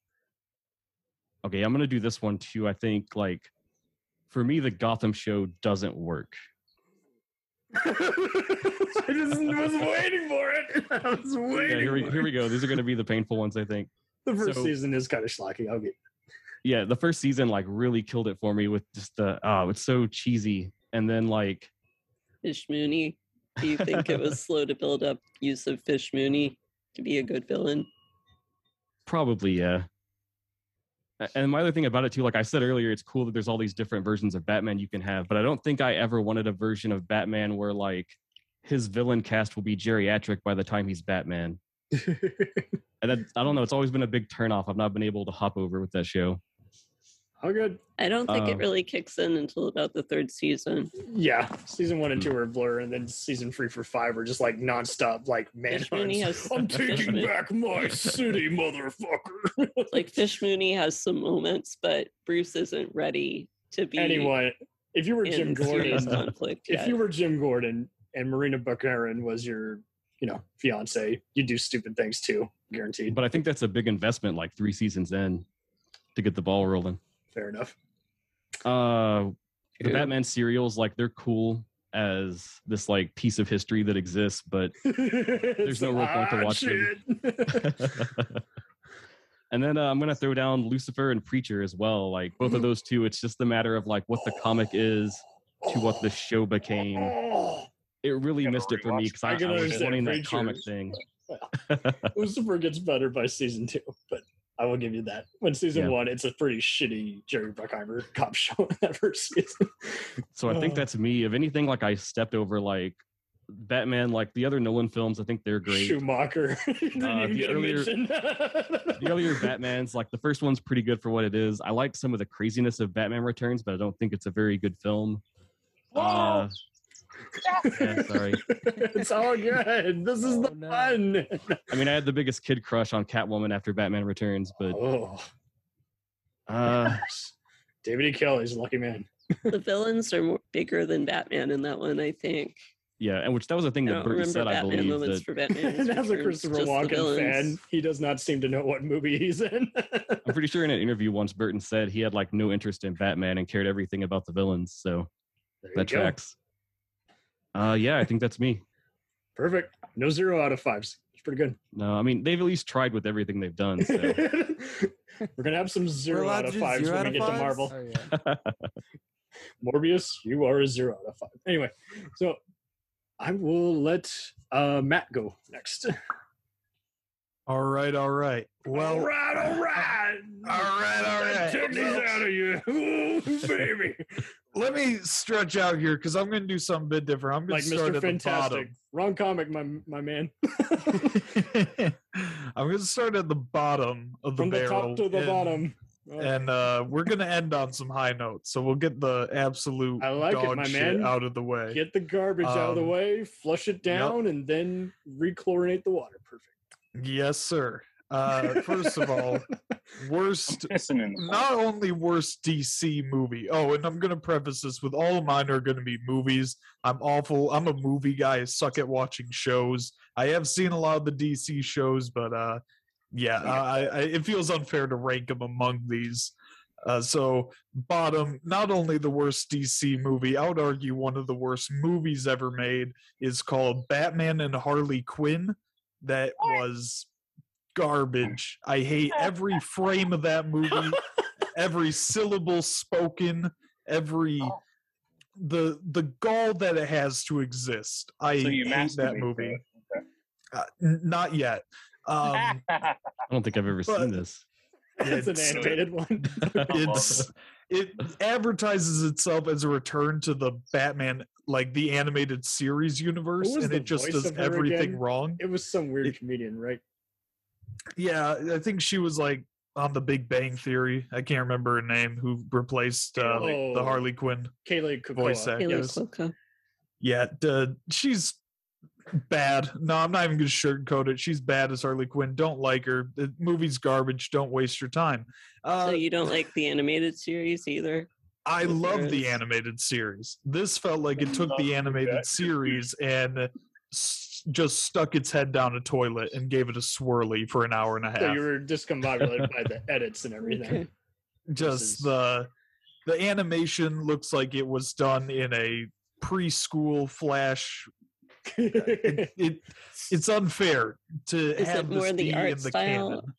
I'm gonna do this one too. I think like for me, the Gotham show doesn't work. I just was waiting for it. I was Yeah, waiting. here for we it. go. These are gonna be the painful ones, I think. The first so- season is kind of schlocky. I'll get. Yeah, the first season like really killed it for me with just the it's so cheesy, and then like Fish Mooney. Do you think it was slow to build up use of Fish Mooney to be a good villain? probably yeah. And my other thing about it too, like I said earlier, it's cool that there's all these different versions of Batman you can have, but I don't think I ever wanted a version of Batman where like his villain cast will be geriatric by the time he's Batman. And that, I don't know, it's always been a big turnoff. I've not been able to hop over with that show. How good? I don't think it really kicks in until about the third season. Yeah, season 1 and 2 are a blur, and then season 3 for 5 are just like nonstop, like Fish Mooney manhunts. has I'm Fish taking Mooney- back my city, motherfucker. Like Fish Mooney has some moments, but Bruce isn't ready to be Anyway, if you were Jim in serious Gordon, conflict if yet. you were Jim Gordon and Marina Baccarin was your, fiance, you'd do stupid things too, guaranteed. But I think that's a big investment, like 3 seasons in, to get the ball rolling. Fair enough. The True. Batman serials, like they're cool as this like piece of history that exists, but There's no real point to watch them. And then I'm gonna throw down Lucifer and Preacher as well. Like both of those two, it's just a matter of like what the comic is to what the show became. It really Gotta missed it for me because I I can was understand wanting that Preacher. comic thing. Lucifer gets better by season 2, but I will give you that. When season Yeah. 1, it's a pretty shitty Jerry Bruckheimer cop show in that first season. So I think that's me. If anything, like I stepped over like Batman, like the other Nolan films. I think they're great. Schumacher. Didn't even the get a earlier- mention. The earlier Batmans, like the first one's pretty good for what it is. I like some of the craziness of Batman Returns, but I don't think it's a very good film. Yeah, sorry. It's all good. This is the Oh, no. fun. I mean, I had the biggest kid crush on Catwoman after Batman Returns, but Oh, uh, David E. Kelly's a lucky man. The villains are bigger than Batman in that one, I think. yeah, and which that was a thing I that don't Burton remember said, I Batman believe. moments That for Batman. And as a Returns, Christopher just the Walken villains. fan, he does not seem to know what movie he's in. I'm pretty sure in an interview once Burton said he had like no interest in Batman and cared everything about the villains. So There that you go. tracks. Yeah, I think that's me. Perfect. No 0 out of 5s. It's pretty good. No, I mean they've at least tried with everything they've done. So We're gonna have some 0 allowed out to of do 5s 0 when out we of get to 5s? Marvel. Oh, yeah. Morbius, you are a 0 out of 5. Anyway, so I will let Matt go next. All right. all right. Well, all right. Take these out of you. Ooh, baby. let me stretch out here because I'm going to do something a bit different. I'm going Like to start Mr. at the Fantastic. bottom. Wrong comic, my man. I'm going to start at the bottom of the From the barrel. top to the and- bottom. And we're going to end on some high notes. So we'll get the absolute I like it, dog my shit man. out of the way. Get the garbage out of the Um, way, flush it down, and then rechlorinate the water. Perfect. Yes, sir. First of all, worst Pissing in the not only worst DC movie. Oh, and I'm gonna preface this with all of mine are gonna be movies. I'm awful. I'm a movie guy. I suck at watching shows. I have seen a lot of the DC shows, but it feels unfair to rank them among these. So bottom, not only the worst DC movie, I would argue one of the worst movies ever made is called Batman and Harley Quinn. That was garbage. I hate every frame of that movie, every syllable spoken, every the gall that it has to exist. I So you hate that masturbate movie. to Not yet. I don't think I've ever But- seen this. It's an It's- animated one. it advertises itself as a return to the Batman, like the animated series universe, Who was and the it just voice does of her everything again? wrong. It was some weird comedian, right? Yeah, I think she was like on The Big Bang Theory. I can't remember her name. Who replaced the Oh. Harley Quinn Kaylee Kukoa. voice actor? Kaylee Yes. Cuoco. Yeah, she's bad. No, I'm not even gonna sugarcoat it. She's bad as Harley Quinn. Don't like her. The movie's garbage. Don't waste your time. So you don't like the animated series either? I love the Whereas- animated series. This felt like it took the animated series and just stuck its head down a toilet and gave it a swirly for an hour and a half. So you were discombobulated by the edits and everything. Okay. Just versus- the animation looks like it was done in a preschool Flash. It's unfair to Is it have more this the be art in the style? canon.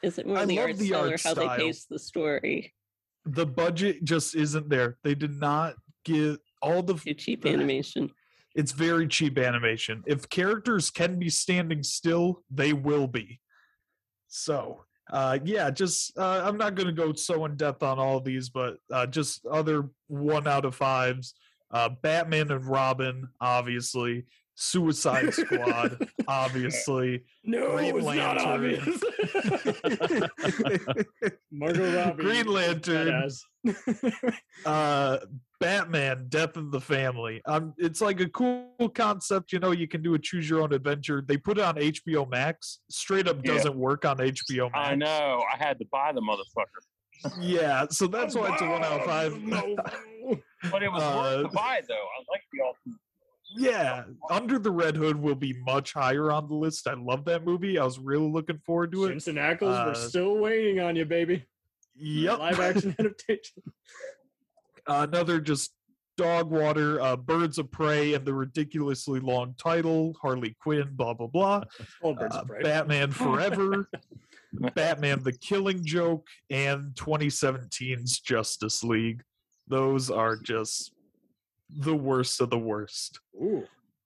Is it more I the love art the style or art how style. they pace the story? The budget just isn't there. They did not get all the Too cheap animation. It's very cheap animation. If characters can be standing still, they will be. So, yeah, just I'm not going to go so in depth on all of these, but just other 1 out of 5s. Batman and Robin, obviously. Suicide Squad, obviously. No, Green it's not Lantern. obvious. Margot Robbie. Green Lantern. Badass. Batman, Death of the Family. It's like a cool concept. You can do a choose your own adventure. They put it on HBO Max. Straight up doesn't work on HBO Max. I know. I had to buy the motherfucker. Yeah, so that's why it's a 1 out of 5. But it was worth to buy, though. I like the ultimate. Yeah, Under the Red Hood will be much higher on the list. I love that movie. I was really looking forward to it. Jensen Ackles, we're still waiting on you, baby. Yep. Live action adaptation. Another just dog water, Birds of Prey, and the ridiculously long title, Harley Quinn, blah, blah, blah. Oh, Birds of Prey. Batman Forever, Batman the Killing Joke, and 2017's Justice League. Those are just the worst of the worst. Ooh.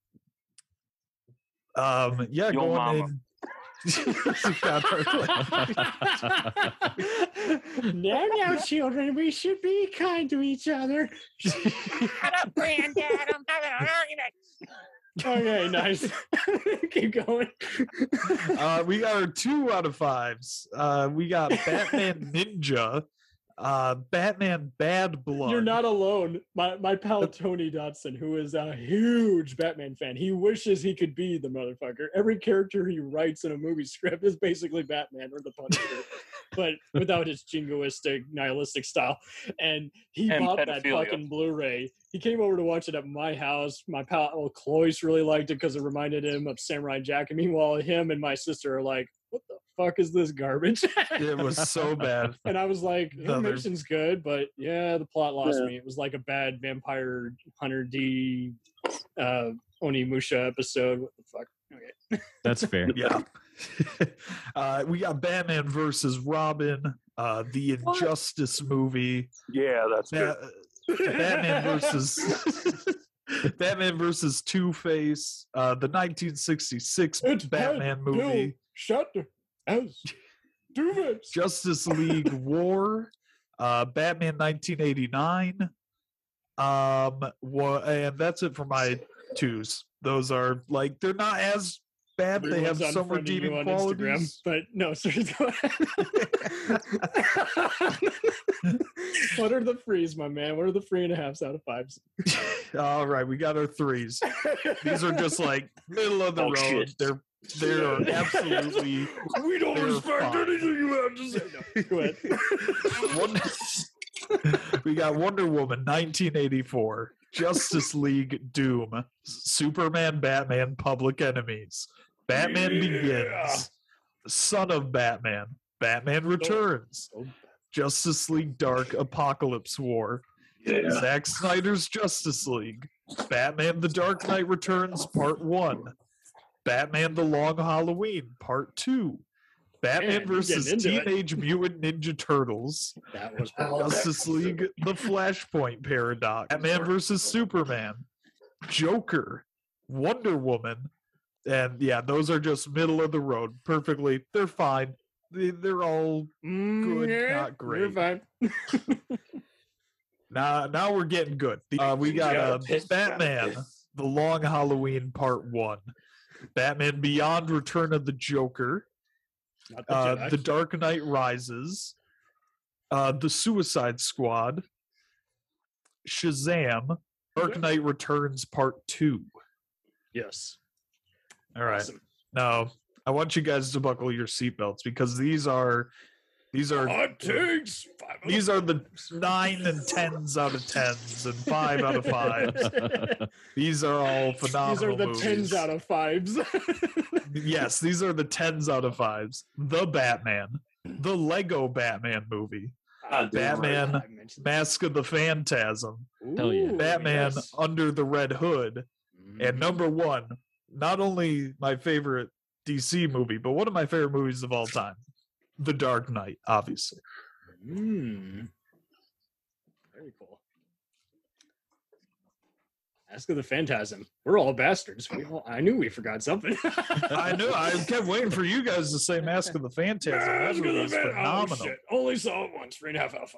Yeah, Yo going mama. in. Now, children, we should be kind to each other. Shut up, Granddad. I'm having an argument. Okay, nice. Keep going. We got our 2 out of 5s. We got Batman Ninja, Batman Bad Blood. You're not alone. My pal Tony Dotson, who is a huge Batman fan, he wishes he could be the motherfucker. Every character he writes in a movie script is basically Batman or the Punisher, but without his jingoistic, nihilistic style. And he bought that pedophilia. fucking Blu-ray. He came over to watch it at my house. My pal Cloyce really liked it because it reminded him of Samurai Jack. And meanwhile, him and my sister are like, what the fuck is this garbage? It was so bad. And I was like, No, animation's good, but yeah, the plot lost me. It was like a bad Vampire Hunter D Onimusha episode. What the fuck? Okay. That's fair. Yeah. We got Batman versus Robin, the Injustice movie. Yeah, that's good. Batman versus Batman versus Two-Face, the 1966 It's Batman Ted Bill movie, Shutter as Two-Face. Justice League War, Batman 1989. And that's it for my 2s. Those are like they're not as bad. They have Everyone's some unfriending redeeming you on qualities. Instagram, but no, seriously, go ahead. What are the frees, my man? What are the 3.5s out of 5s? All right, we got our 3s. These are just like middle of the Oh, road. shit. They're absolutely. We don't They're respect fine. anything you have to say. No, go ahead. We got Wonder Woman 1984, Justice League Doom, Superman Batman Public Enemies, Batman Begins, Son of Batman, Batman Returns, Justice League Dark Apocalypse War, Zack Snyder's Justice League, Batman The Dark Knight Returns Part 1, Batman The Long Halloween Part 2, Batman Man, you're versus getting into it. Teenage Mutant Ninja Turtles, That was Justice League The Flashpoint Paradox, Batman versus Superman, Joker, Wonder Woman, and yeah, those are just middle of the road. Perfectly, they're fine. They're all good, not great. You're fine. Now we're getting good. We got Batman, The Long Halloween Part 1, Batman Beyond Return of the Joker, Not the Jedi. The Dark Knight Rises, The Suicide Squad, Shazam, Dark Knight Returns Part 2. Yes. All right. Awesome. Now, I want you guys to buckle your seatbelts because these are Hot takes. these are the 9 and 10s out of 10s and 5 out of 5s. These are all These phenomenal are the movies. 10s out of 5s. Yes, these are the 10s out of 5s. The Batman, the Lego Batman movie, Batman, Mask of the Phantasm, Hell yeah. Ooh, Batman yes. Under the Red Hood, and number 1, not only my favorite DC movie, but one of my favorite movies of all time, The Dark Knight, obviously. Very cool. Mask of the Phantasm. We're all bastards. I knew we forgot something. I knew. I kept waiting for you guys to say Mask of the Phantasm. That Mask of movie the was Phantasm. phenomenal. Oh, shit. Only saw it once. 3.5 out of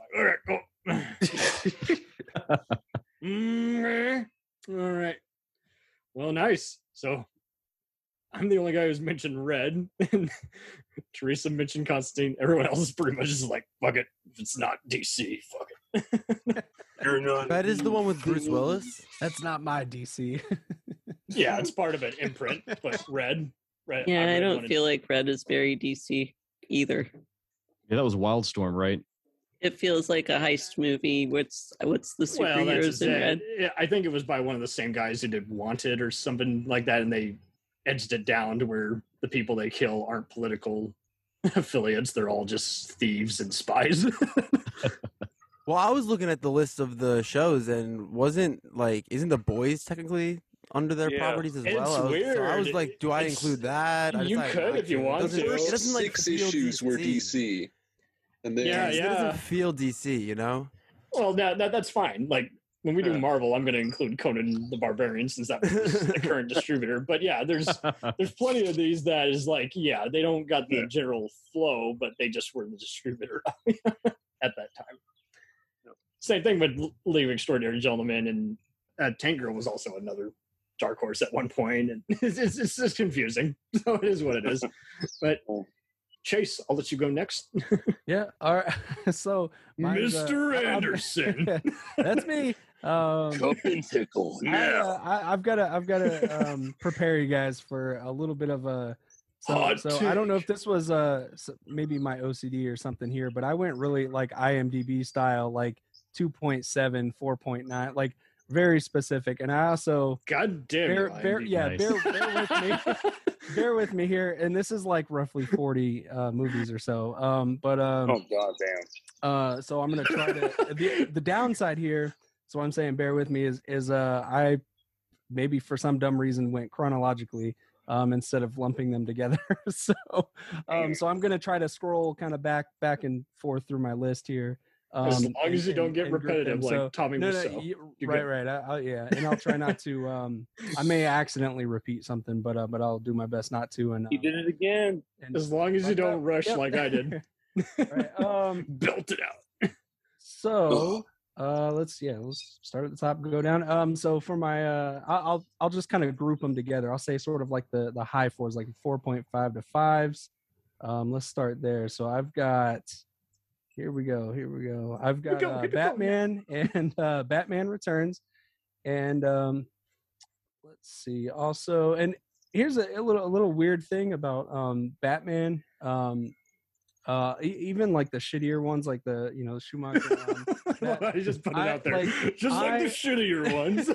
5. All right, cool. All right. Well, nice. So I'm the only guy who's mentioned Red, and Teresa mentioned Constantine. Everyone else is pretty much just like, fuck it. If it's not DC, fuck it. You're not. That is the one with Bruce Willis. That's not my DC. Yeah, it's part of an imprint, but Red. Yeah, I read don't one feel like Red is very DC either. Yeah, that was Wildstorm, right? It feels like a heist movie. What's the Well, that's superheroes just in it. Red? Yeah, I think it was by one of the same guys who did Wanted or something like that, and they edged it down to where the people they kill aren't political affiliates; they're all just thieves and spies. Well, I was looking at the list of the shows, and isn't The Boys technically under their Yeah. properties as It's well? So I was weird. like, do I It's- include that? I you decided could not if you to. want It doesn't, to. it doesn't like 6 feel issues were DC. And then Yeah, It doesn't feel DC, you know? Well, that's fine. Like when we do Yeah. Marvel, I'm going to include Conan the Barbarian since that was the current distributor. But yeah, there's plenty of these that is like, yeah, they don't got the general flow, but they just were the distributor at that time. Same thing with League of Extraordinary Gentlemen, and Tank Girl was also another dark horse at one point, and it's just confusing. So it is what it is. But Chase, I'll let you go next. Yeah. All right. So, mine's, Mr. I'm- Anderson. That's me. Cup and tickle. Yeah. I've got to prepare you guys for a little bit of a. Hot So I don't know if take. this was maybe my OCD or something here, but I went really like IMDb style, like 2.7, 4.9, like very specific. And I also God damn bear, it. bear, IMDb. yeah, Nice. bear with me. Bear with me here, and this is like roughly 40 movies or so. Oh goddamn. So I'm gonna try to. The downside here, so I'm saying bear with me is I maybe for some dumb reason went chronologically instead of lumping them together. so I'm gonna try to scroll kind of back and forth through my list here. As long as you don't get and group repetitive them. like So- Tommy no, Wiseau. You're right, good. right. Yeah, and I'll try not to. I may accidentally repeat something, but I'll do my best not to. And He did it again. and As long as you don't rush Yep. like I did. right, Built it out. So let's start at the top and go down. So for my I'll just kind of group them together. I'll say sort of like the high fours, like 4.5 to 5s. Let's start there. So I've got here we go. I've got go, keep it going, Batman and Batman Returns, and let's see. Also, and here's a little weird thing about Batman. Even like the shittier ones, like the Schumacher. I just put it I- out there. like, Just like the I- shittier ones.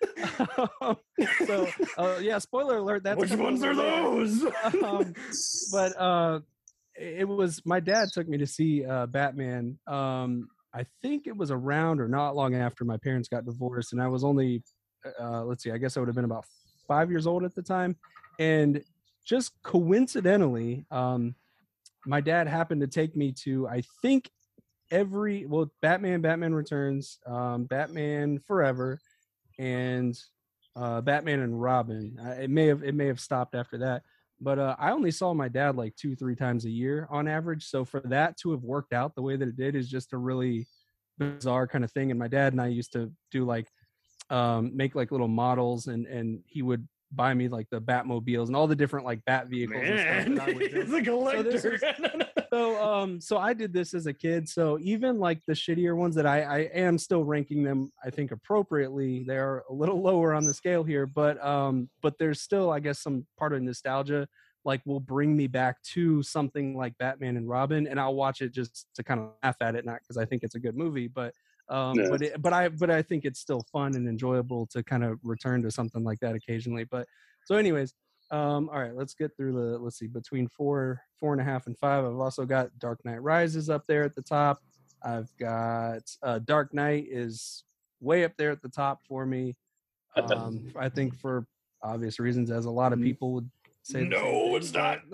So yeah, spoiler alert. That's Which coming ones are over later. those? But it was my dad took me to see Batman. I think it was around or not long after my parents got divorced, and I was only let's see, I guess I would have been about 5 years old at the time, and just coincidentally, my dad happened to take me to I think Batman Returns, Batman Forever, and Batman and Robin. It may have stopped after that. But I only saw my dad like 2-3 times a year on average. So for that to have worked out the way that it did is just a really bizarre kind of thing. And my dad and I used to do like make like little models, and he would buy me like the Batmobiles and all the different like Bat vehicles and Man, stuff. that I would do. he's a collector. So I did this as a kid. So even like the shittier ones that I am still ranking them, I think appropriately, they're a little lower on the scale here, but there's still, I guess, some part of nostalgia like will bring me back to something like Batman and Robin, and I'll watch it just to kind of laugh at it, not because I think it's a good movie, but I think it's still fun and enjoyable to kind of return to something like that occasionally. But so anyways, all right, let's get through let's see, between 4.5 and 5. I've also got Dark Knight Rises up there at the top. I've got Dark Knight is way up there at the top for me. I think for obvious reasons, as a lot of people would say the No, same it's thing, not.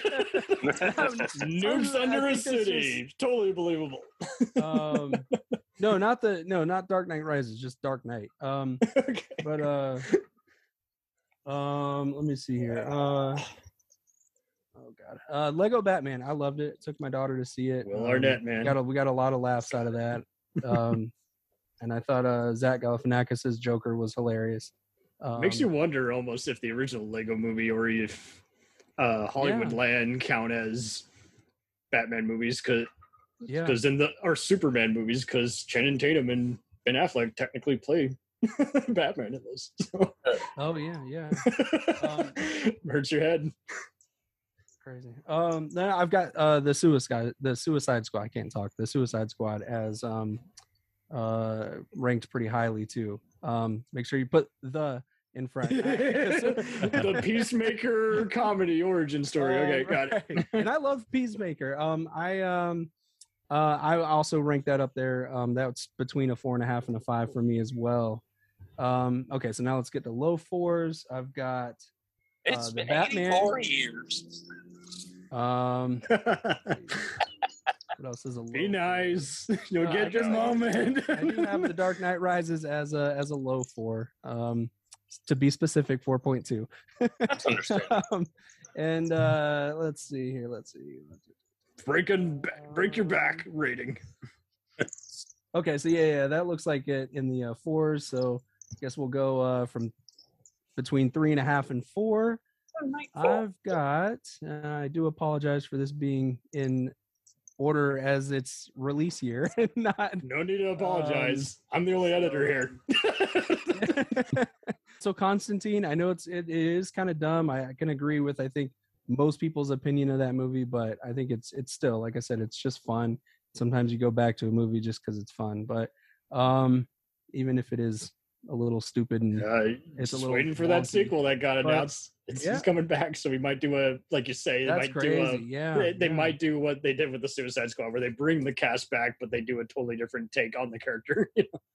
Nukes I under a think that's city. Totally believable. not Dark Knight Rises, just Dark Knight. Okay. But let me see here. Oh god, Lego Batman. I loved it. Took my daughter to see it. Will Arnett, man. We got a lot of laughs out of that. And I thought Zach Galifianakis's Joker was hilarious. Makes you wonder almost if the original Lego movie or if Hollywood Land count as Batman movies because or Superman movies because Channing Tatum and Ben Affleck technically play Batman in those. So. Oh yeah. Hurts your head. Crazy. Then I've got the Suicide Squad. I can't talk. The Suicide Squad as ranked pretty highly too. Make sure you put the in front. The Peacemaker comedy origin story. Okay, got it. And I love Peacemaker. I also rank that up there. That's between a 4.5 and a 5 for me as well. Okay, so now let's get to low fours. I've got It's the been Batman. 84 years. What else is a low? Be nice. You'll I get your guess moment. I do have the Dark Knight Rises as a low 4. To be specific, 4.2. That's understandable. And let's see here. Break your back rating. Okay, so yeah, that looks like it in the 4s. So I guess we'll go from between 3.5 and 4. I've got. I do apologize for this being in order as its release year. Not. No need to apologize. I'm the only editor here. So Constantine, I know it is kind of dumb. I can agree with I think most people's opinion of that movie, but I think it's still, like I said, it's just fun. Sometimes you go back to a movie just because it's fun, but even if it is a little stupid and it's a little waiting for that wonky, sequel that got but, announced. It's coming back, so we might do a like you say. That's crazy. They might do what they did with the Suicide Squad, where they bring the cast back, but they do a totally different take on the character.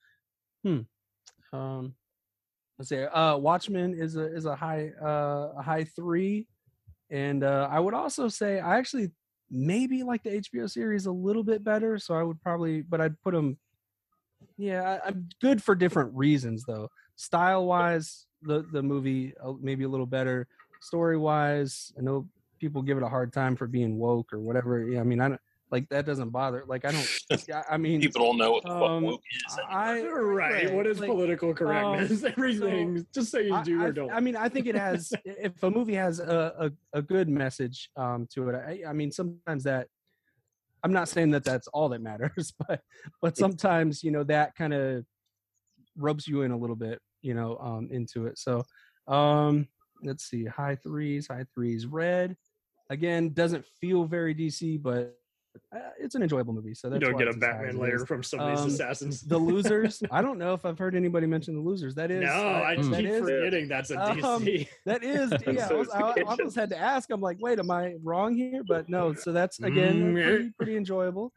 Let's say Watchmen is a high 3, and I would also say I actually maybe like the HBO series a little bit better. So I would probably, but I'd put them. Yeah, I'm good for different reasons though. Style wise, the movie maybe a little better. Story wise, I know people give it a hard time for being woke or whatever. Yeah, I mean, I don't like that doesn't bother. Like I don't. I mean, people don't know what the fuck woke is. Right. What is like, political correctness? Everything. So, just say you do or don't. I mean, I think it has. If a movie has a good message to it, I mean, sometimes that. I'm not saying that that's all that matters, but sometimes that kind of rubs you in a little bit, into it. So let's see, high threes. Red, again, doesn't feel very DC, but it's an enjoyable movie. So that's you don't why get a it's as high Batman as it layer is. from some of these assassins. The Losers. I don't know if I've heard anybody mention The Losers. That is I just keep forgetting that's a DC. That is, yeah. I almost had to ask. I'm like, wait, am I wrong here? But no. So that's again pretty enjoyable.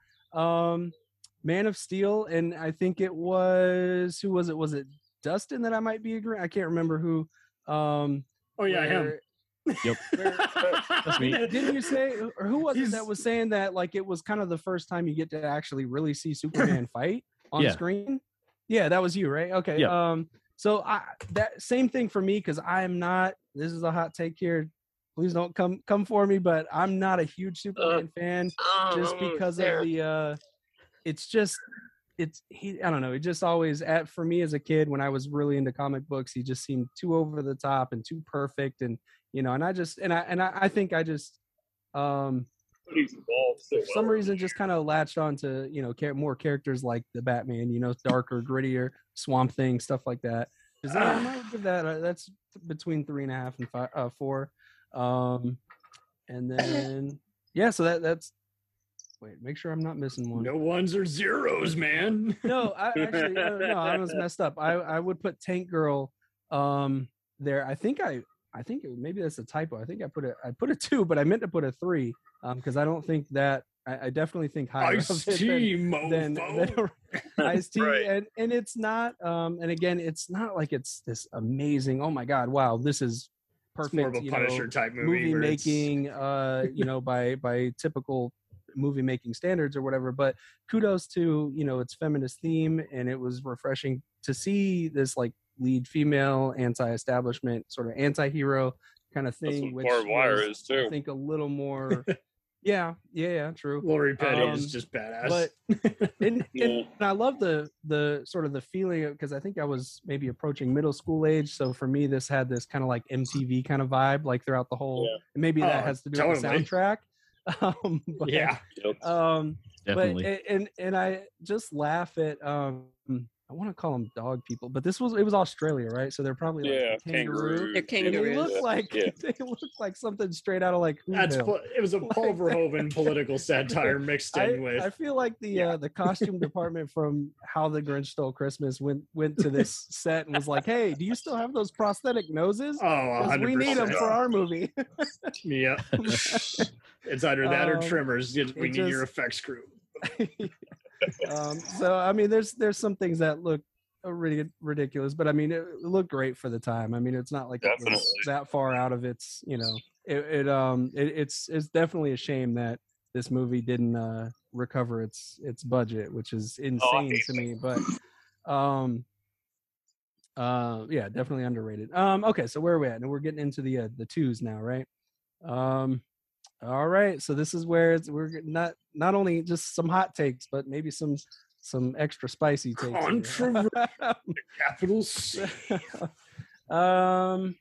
Man of Steel, and I think it was who was it? Was it Dustin that I might be agreeing? I can't remember who. Him. Yep. That's me. Didn't you say, or who was it that was saying that like it was kind of the first time you get to actually really see Superman fight on screen? Yeah, that was you, right? Okay. Yeah. So that same thing for me because I am not. This is a hot take here. Please don't come for me, but I'm not a huge Superman fan just because of the. It's just. I don't know. It just always for me as a kid when I was really into comic books, he just seemed too over the top and too perfect, and and I think I just for some reason just kind of latched on to more characters like the Batman, darker, grittier, Swamp Thing, stuff like that. I might give that that's between 3.5 and 4, and then so that's. Wait, make sure I'm not missing one. No ones or zeros, man. No, I was messed up. I would put Tank Girl there. I think maybe that's a typo. I think I put a 2, but I meant to put a 3 because I don't think that I definitely think higher Ice-T, than Ice-T, right. and it's not and again it's not like it's this amazing. Oh my God, wow, this is perfect, more of a Punisher type movie where it's- making, by typical movie making standards or whatever. But kudos to its feminist theme, and it was refreshing to see this like lead female anti-establishment sort of anti-hero kind of That's thing, what which Barbed Wire was, is too. I think, a little more. Yeah, true. Lori Petty is just badass. But and Yeah. I love the sort of the feeling, because I think I was maybe approaching middle school age. So for me, this had this kind of like MTV kind of vibe, like throughout the whole. Yeah. And maybe that Oh, has to do with the totally. soundtrack. Yeah. Yep. Definitely. And I just laugh at I want to call them dog people, but it was Australia, right? So they're probably like Yeah, kangaroo. They're And they kangaroos. look like Yeah. they look like something straight out of like That's Whoville. it was a Paul Verhoeven political satire mixed in with. I feel like the costume department from How the Grinch Stole Christmas went to this set and was like, "Hey, do you still have those prosthetic noses? Oh, 'Cause we need them 100%. for our movie." Yeah. It's either that or Um, trimmers. We it need your just- effects crew. So I mean, there's some things that look really ridiculous, but I mean, it looked great for the time. I mean, it's not like it was Definitely. that far out of its, it's definitely a shame that this movie didn't recover its budget, which is insane hate to me. But yeah, definitely underrated. Okay, so where are we at? And we're getting into the twos now, right? All right, so this is where we're not only just some hot takes, but maybe some extra spicy takes. here. Controversial. Capital C. Our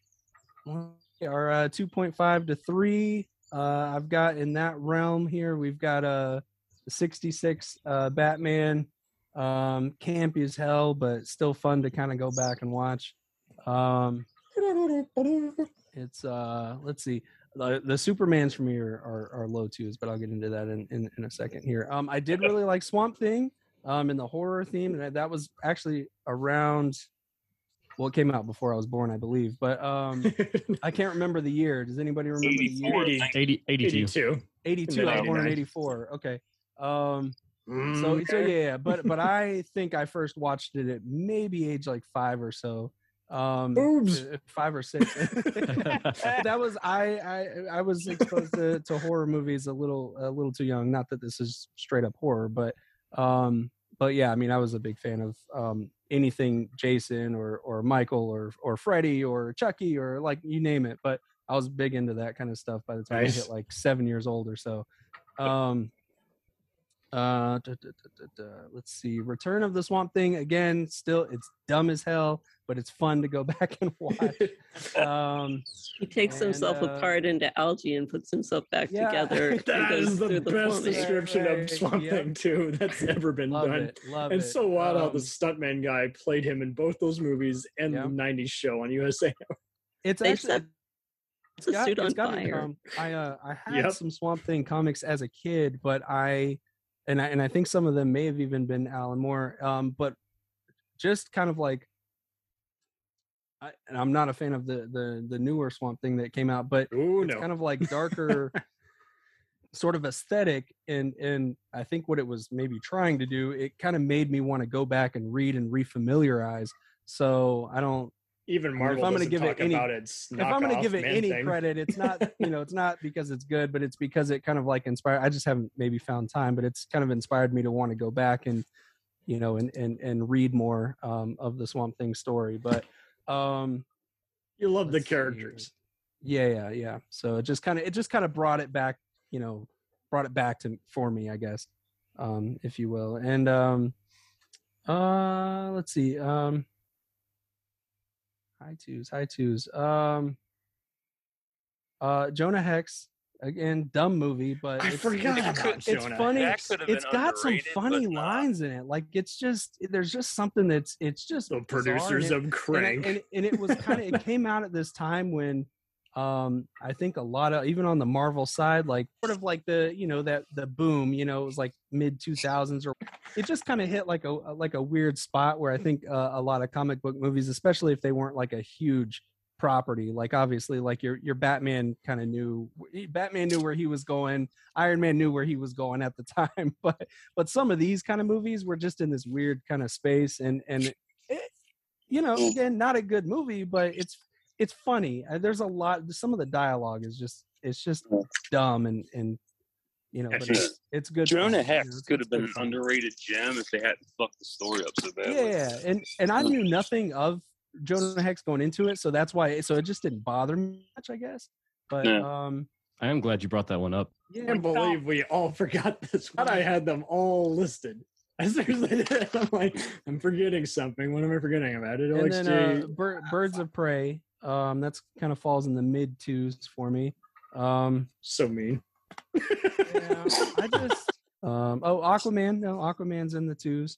2.5 to 3. I've got in that realm here. We've got a 66 Batman, campy as hell, but still fun to kind of go back and watch. It's let's see. The Supermans for me are low twos, but I'll get into that in a second here. I did really like Swamp Thing, in the horror theme, and that was actually around. Well, it came out before I was born, I believe, but I can't remember the year. Does anybody remember the year? 82. 82. 82. I was born in 99. 84. Okay. So yeah, but I think I first watched it at maybe age like 5 or so. Boobs. 5 or 6. That was I was exposed to horror movies a little too young. Not that this is straight up horror, but yeah, I mean, I was a big fan of anything Jason or Michael or Freddy or Chucky or like you name it. But I was big into that kind of stuff by the time Nice. I hit like 7 years old or so. Let's see. Return of the Swamp Thing, again, still it's dumb as hell, but it's fun to go back and watch. He takes himself and, apart into algae and puts himself back yeah. together. and That goes is the through best plumbing. description Right, of Swamp yep. Thing too that's ever been Love done. it. Love And it. so wild how the stuntman guy played him in both those movies and Yeah. the 90s show on USA. It's They actually set the suit on fire. I had Yep. some Swamp Thing comics as a kid, but I think some of them may have even been Alan Moore. But just kind of like, and I'm not a fan of the newer Swamp Thing that came out, but Ooh, it's no. kind of like darker sort of aesthetic, and I think what it was maybe trying to do, it kind of made me want to go back and read and refamiliarize. So I don't. Even if Marvel I'm gonna doesn't give it talk any- about its If I'm going to knockoff give it Man any Thing. credit, it's not, it's not because it's good, but it's because it kind of like inspired. I just haven't maybe found time, but it's kind of inspired me to want to go back and, and read more of the Swamp Thing story. But You love the let's see. characters. Yeah. So it just kind of brought it back, for me, I guess, if you will. And let's see. High twos. Jonah Hex, again, dumb movie, but I it's, forgot it's, about it's Jonah funny. Hex. That could have It's been got some underrated, funny but not. lines in it. Like there's just something it's just The bizarre, producers and of Crank. and it was kind of it came out at this time when I think a lot of, even on the Marvel side, like sort of like the that the boom, it was like mid 2000s, or it just kind of hit like a weird spot where I think a lot of comic book movies, especially if they weren't like a huge property, like obviously like your Batman knew where he was going, Iron Man knew where he was going at the time, but some of these kind of movies were just in this weird kind of space, and it, again, not a good movie, but it's funny. There's a lot. Some of the dialogue is just dumb and you know, but it's good. Jonah fun, Hex you know, could have it's good been an fun. underrated gem if they hadn't fucked the story up so badly. Yeah, and I knew nothing of Jonah Hex going into it, so that's why. So it just didn't bother me much, I guess. But I am glad you brought that one up. yeah, I can't believe we all forgot this one. I had them all listed. I seriously did. I'm like, I'm forgetting something. What am I forgetting about? It and OXG. then Birds of Prey. That's kind of falls in the mid twos for me. So mean. Yeah, I just Aquaman. No, Aquaman's in the twos.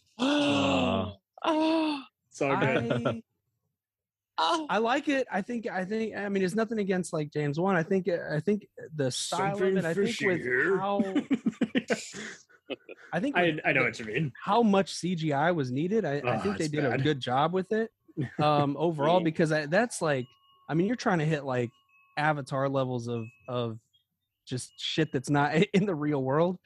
It's all good. I like it. I think. I mean, it's nothing against like James Wan. I think the style Something of it. I think fishy with here. how. I think I know what you mean. how much CGI was needed. I think they it's did a bad. good job with it overall because that's like. I mean, you're trying to hit like Avatar levels of just shit that's not in the real world.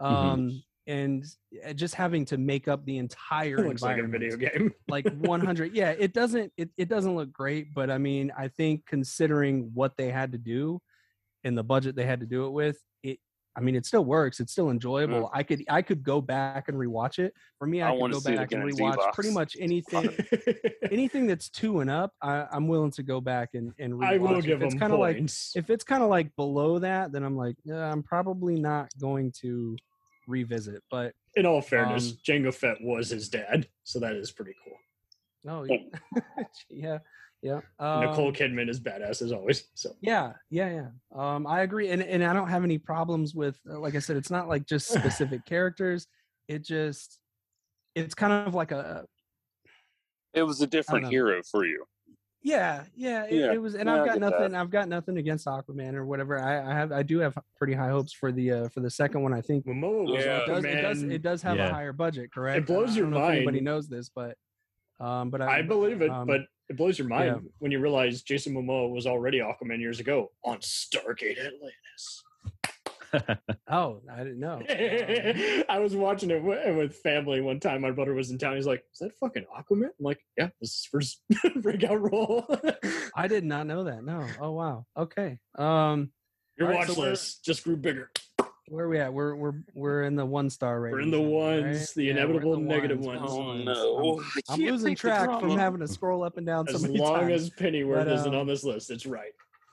And just having to make up the entire It looks like a environment, video game. like 100. Yeah, it doesn't look great, but I mean, I think considering what they had to do and the budget they had to do it with, it still works. It's still enjoyable. I could go back and rewatch it. For me, I could wanna go see it back and again in rewatch D-Box. pretty much anything that's 2 and up. I'm willing to go back and rewatch. I will If give it's them kind of like points. if it's kind of like below that, then I'm like, I'm probably not going to revisit. But In all fairness, Jango Fett was his dad, so that is pretty cool. no, yeah. Nicole Kidman is badass as always. So Yeah. I agree, and I don't have any problems with, like I said, it's not like just specific characters. It's kind of like It was a different know. hero for you. It was, and Yeah, I I've got get nothing. that. I've got nothing against Aquaman or whatever. I do have pretty high hopes for the second one. I think Momoa was Aquaman. it does have a Yeah. higher budget, correct? It blows I your don't know if anybody mind. knows this, but I believe it, but it blows your mind yeah. when you realize Jason Momoa was already Aquaman years ago on Stargate Atlantis. oh, I didn't know. I was watching it with family one time. My brother was in town. He's like, "Is that fucking Aquaman?" I'm like, "Yeah, this is his first breakout role." I did not know that. No. Oh wow. Okay. Your All right, watch so we're- list just grew bigger. Where are we at? We're in the 1-star rating. We're in the ones, right? the Yeah, we're in inevitable the negative ones. ones. Oh no! I'm losing track from having to scroll up and down so As many long times. as Pennyworth But, isn't on this list, it's right.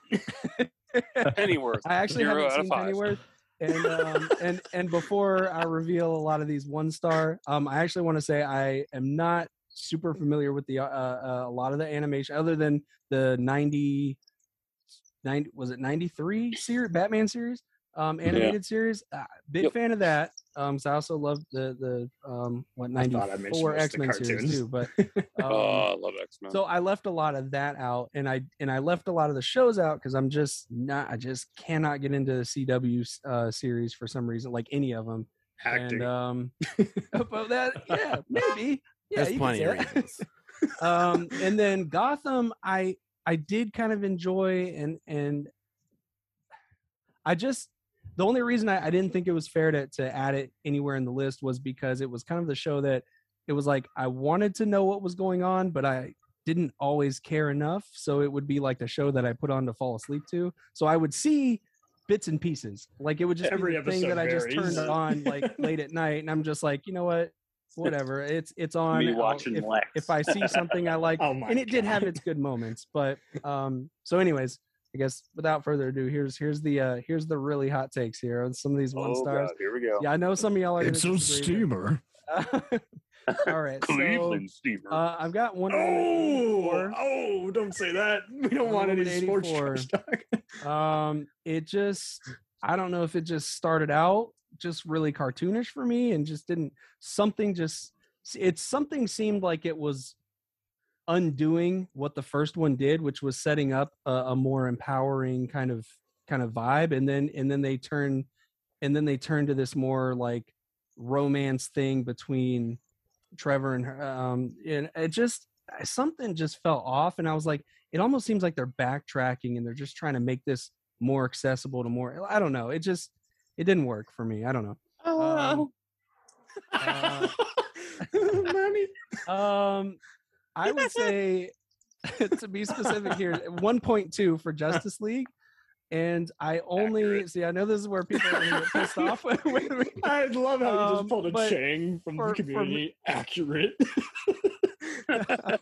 Pennyworth. I actually 0 haven't out of seen 5. Pennyworth, and before I reveal a lot of these 1-star, I actually want to say I am not super familiar with the a lot of the animation other than the 90 was it 93 series Batman series animated series. Big fan of that. So I also love the what I thought I mentioned 94 most of the X-Men series cartoons. too, but Oh, I love X-Men. so I left a lot of that out, and I left a lot of the shows out because I just cannot get into the CW series for some reason, like any of them. Acting. And but that maybe There's you could plenty say of that. reasons. And then Gotham, I did kind of enjoy, and I just the only reason I didn't think it was fair to add it anywhere in the list was because it was kind of the show that it was like I wanted to know what was going on, but I didn't always care enough. So it would be like the show that I put on to fall asleep to. So I would see bits and pieces. Like it would just Every be the thing episode that I just varies. turned on like late at night, and I'm just like, you know what? Whatever. It's on. Me I'll- watching Lex. if I see something I like, Oh my and it did God. have its good moments, but so anyways, I guess without further ado, here's the really hot takes here on some of these 1-stars. God, here we go. Yeah, I know some of y'all are. It's gonna a disagree, steamer. but- All right, Cleveland so Steamer. I've got Wonder Woman 84. Oh, don't say that. We don't want Wonder any Woman sports 84. trash talk. It just I don't know if it just started out just really cartoonish for me and just didn't something seemed like it was undoing what the first one did, which was setting up a more empowering kind of vibe, and then they turn to this more like romance thing between Trevor and her, and it just something just fell off, and I was like, it almost seems like they're backtracking and they're just trying to make this more accessible to more. I don't know. It didn't work for me. I don't know. Mommy. I would say to be specific here, 1.2 for Justice League. And I only see. I know this is where people are going to get pissed off with me. I love how you just pulled a but Chang from the Community. Accurate. But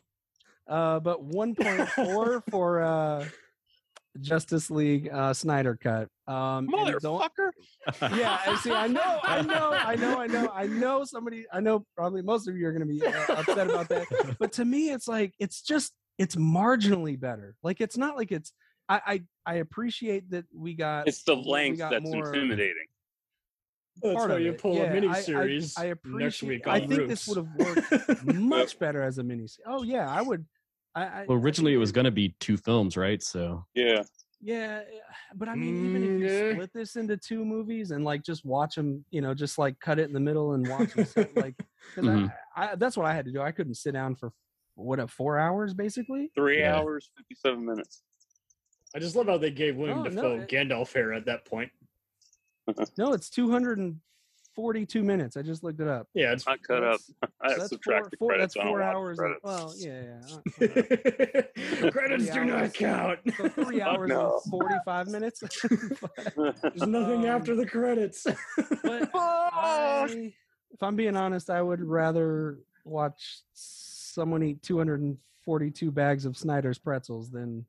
1.4 for Justice League Snyder Cut. Motherfucker. Yeah, I see. I know. Somebody. I know. Probably most of you are going to be upset about that. But to me, it's like it's marginally better. Like it's not like it's. I appreciate that we got. It's the length that's more, intimidating. That's part why of you it. pull Yeah, a miniseries I next week appreciate. on I think Roots. this would have worked much better as a miniseries. Oh yeah, I would. Well, originally it was going to be 2 films, right? So Yeah. Yeah, but I mean, even if you split this into 2 movies and like just watch them, just like cut it in the middle and watch them, like, because that's what I had to do. I couldn't sit down for 4 hours basically. 3 hours, 57 minutes. I just love how they gave William Dafoe Gandalf hair at that point. No, it's 242 minutes. I just looked it up. Yeah, it's not cut up. I subtract the credits. That's 4 hours. Well, yeah. Credits do not count. So 3 hours and 45 minutes. There's nothing after the credits. But if I'm being honest, I would rather watch someone eat 242 bags of Snyder's pretzels than.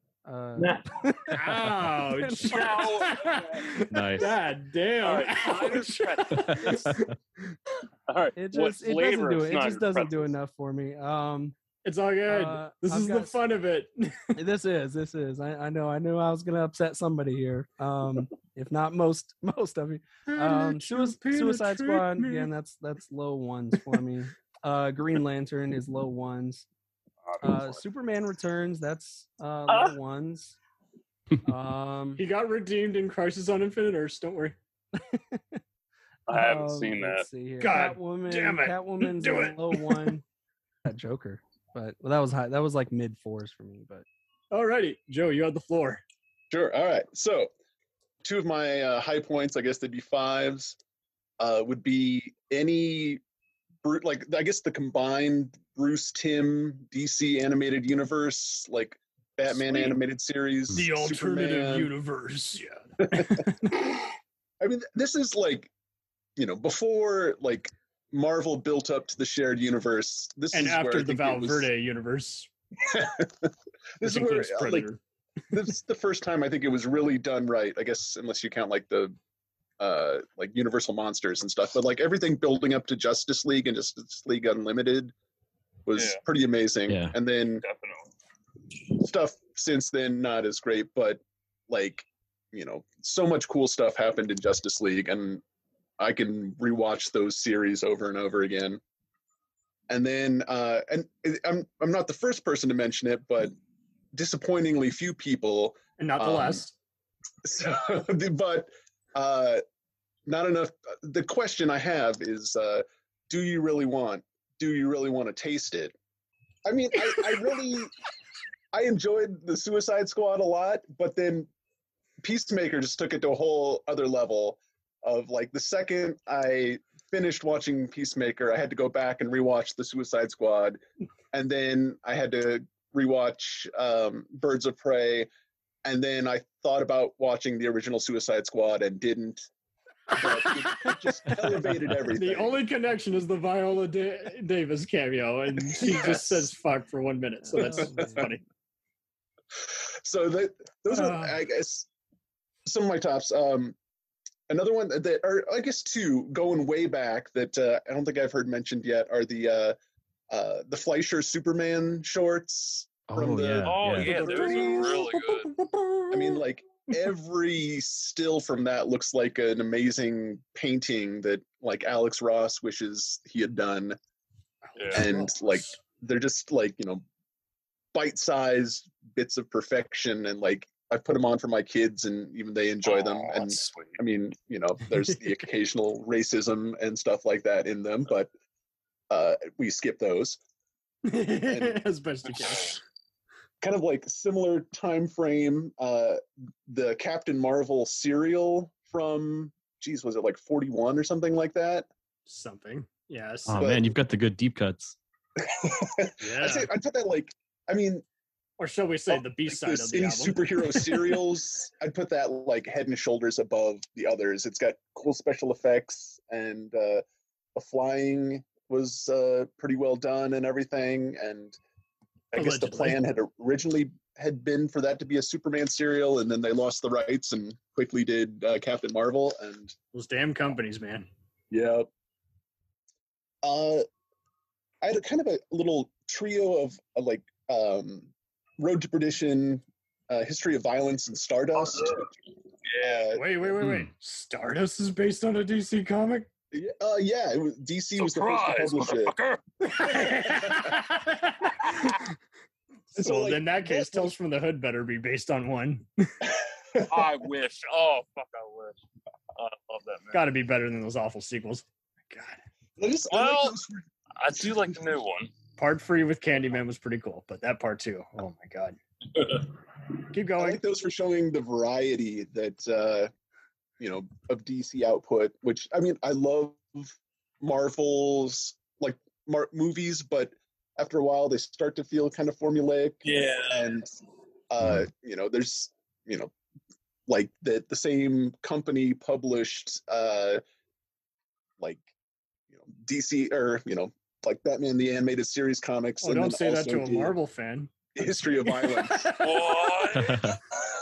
Ouch! Nice. God damn! All right. It just doesn't do enough for me. It's all good. This is the fun of it. This is. I know I was gonna upset somebody here. If not most of you. Suicide Squad, again, that's low ones for me. Green Lantern is low ones. Superman Returns, that's low ones. He got redeemed in Crisis on Infinite Earths. Don't worry. I haven't seen that. Let's see here. God Catwoman, damn it. Catwoman's Do a it. low one. That Joker, but that was high. That was like mid 4s for me. But alrighty, Joe, you have the floor. Sure. All right. So, 2 of my high points, I guess they'd be 5s, would be any, like, I guess the combined Bruce Timm DC animated universe, like Batman animated series, The alternative Superman. universe. Yeah. I mean, this is like, before like Marvel built up to the shared universe. This And is where after I the think it was- Valverde universe. This is where includes like, Predator. this is the first time I think it was really done right. I guess unless you count like the like Universal Monsters and stuff, but like everything building up to Justice League and Justice League Unlimited was pretty amazing. Yeah. And then stuff since then not as great, but like so much cool stuff happened in Justice League, and I can rewatch those series over and over again. And then and I'm not the first person to mention it, but disappointingly few people, And not the last. so, but not enough. The question I have is, do you really want to taste it? I mean, I enjoyed the Suicide Squad a lot, but then Peacemaker just took it to a whole other level of like the second I finished watching Peacemaker, I had to go back and rewatch the Suicide Squad, and then I had to rewatch Birds of Prey, and then I thought about watching the original Suicide Squad and didn't. But it just elevated everything. The only connection is the Viola Davis cameo, and she just says "fuck" for 1 minute. So that's funny. So those are, I guess, some of my tops. Another one that are, I guess, 2 going way back that I don't think I've heard mentioned yet are the Fleischer Superman shorts. Oh the, yeah. Those are really good. I mean, like every still from that looks like an amazing painting that like Alex Ross wishes he had done. Yeah. And like they're just like bite-sized bits of perfection, and like I put them on for my kids and even they enjoy them. And sweet. I mean, there's the occasional racism and stuff like that in them, but we skip those. As best you can. Kind of like similar time frame, the Captain Marvel serial from, was it like 41 or something like that? Something. Yes. Oh man, you've got the good deep cuts. Yeah. I put that like, I mean, Or shall we say the B Like side of this, the any album? superhero serials, I'd put that like head and shoulders above the others. It's got cool special effects, and the flying was pretty well done and everything. And I guess the Allegedly. plan had originally had been for that to be a Superman serial, and then they lost the rights and quickly did Captain Marvel. And Those damn companies, man. yeah, I had a kind of a little trio of Road to Perdition, History of Violence, and Stardust. Yeah. Wait. Stardust is based on a DC comic? Yeah, it was, DC was the first Surprise, to publish it. motherfucker. So, Well, like, in that case, Tales from the Hood better be based on one. I wish. Oh, fuck, I wish. I love that, man. Got to be better than those awful sequels. God. I like Well, those for- I do like the new one. Part 3 with Candyman was pretty cool, but that part 2, oh my God. Keep I going. like those for showing the variety that of DC output. Which, I mean, I love Marvel's movies, but after a while they start to feel kind of formulaic. Yeah. And there's like the same company published DC or like Batman the Animated Series comics. Oh, and don't then say that also to a did Marvel fan. History of Violence. What?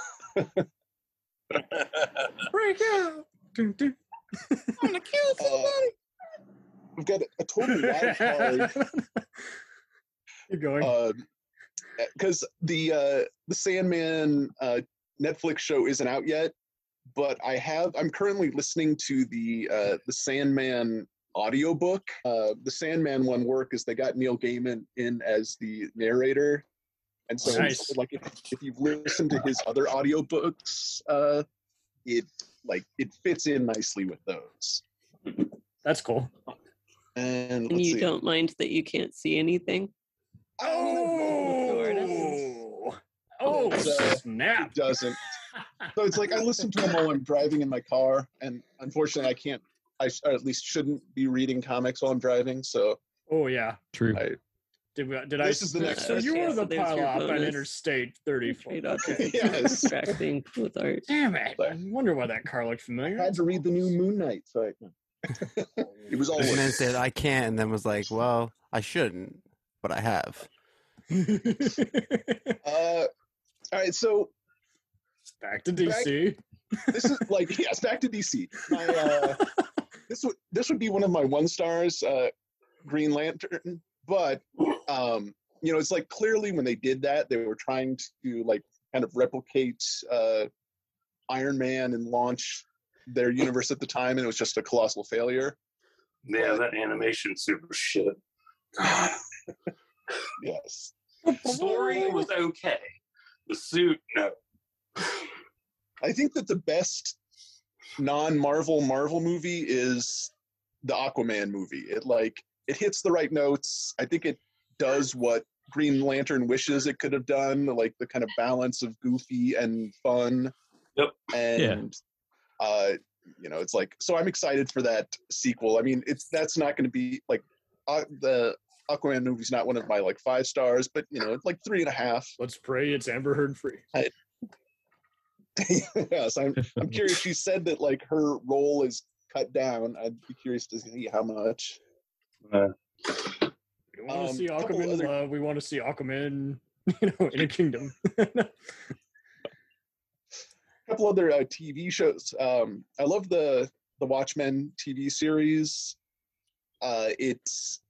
Break out. Dun, dun. I'm gonna kill somebody. We've got a totally wild card Keep going. because the Sandman Netflix show isn't out yet, but I'm currently listening to the Sandman audiobook. The Sandman one work is they got Neil Gaiman in as the narrator, and so Nice. like if you've listened to his other audiobooks, it fits in nicely with those. That's cool. And And let's you see. don't mind that you can't see anything? Oh, It's, it snap. doesn't. So it's like I listen to them while I'm driving in my car, and unfortunately, I can't. Or at least shouldn't be reading comics while I'm driving. So Oh, yeah. True. Did This is the next So you Okay, were so the there's pile your up on bonus. Interstate 34. Trade off your Yes. distracting with art. Damn it. I wonder why that car looked I familiar. had to read the new Moon Knight. So it was all. And then worth it. said, I can't, and then was like, well, I shouldn't, but I have. All right, so Back to DC. this is yes, back to DC. This would be one of my 1 stars, Green Lantern, but it's like clearly when they did that, they were trying to kind of replicate Iron Man and launch their universe at the time, and it was just a colossal failure. Yeah, that animation super shit. Yes. The story was okay. The suit, no. I think that the best non-Marvel movie is the Aquaman movie. It hits the right notes. I think it does what Green Lantern wishes it could have done, like the kind of balance of goofy and fun. Yep. And it's like, so I'm excited for that sequel. I mean, that's not going to be the Aquaman movie's not one of my 5 stars, but it's like 3.5. Let's pray it's Amber Heard free. Yes, I'm curious. She said that her role is cut down. I'd be curious to see how much. We want to see couple Aquaman other- love. We want to see Aquaman, in a kingdom. Couple other TV shows. I love the Watchmen TV series. It's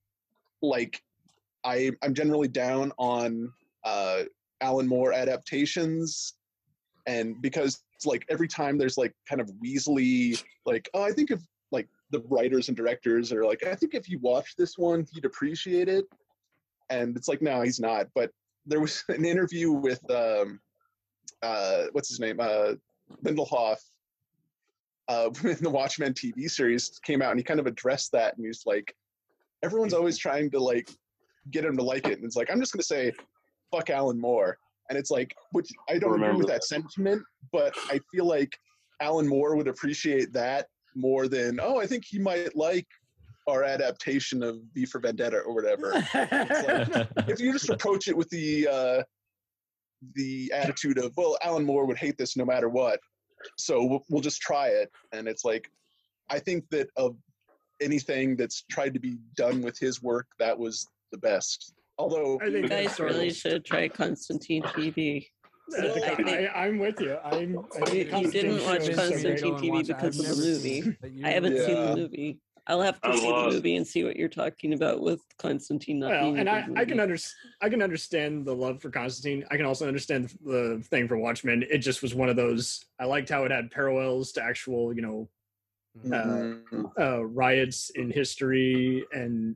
I'm generally down on Alan Moore adaptations, and because it's every time there's kind of Weasley I think if the writers and directors are I think if you watch this one you'd appreciate it, and it's no, he's not. But there was an interview with what's his name, Lindelof, when the Watchmen TV series came out, and he kind of addressed that, and he's everyone's always trying to get him to like it, and it's I'm just gonna say fuck Alan Moore. And it's which I don't agree with that sentiment, but I feel like Alan Moore would appreciate that more than, I think he might like our adaptation of V for Vendetta or whatever. If you just approach it with the the attitude of, well, Alan Moore would hate this no matter what, so we'll just try it. And it's like, I think that of anything that's tried to be done with his work, that was the best. Although I You think guys that's really right. should try Constantine TV. I'm with you. I think You Constantine didn't watch show is so great. Constantine TV because of the movie. I haven't seen the movie. I'll have to I see the love- movie and see what you're talking about with Constantine not Well, being a and good I can movie. I can understand the love for Constantine. I can also understand the thing for Watchmen. It just was one of those. I liked how it had parallels to actual, riots in history and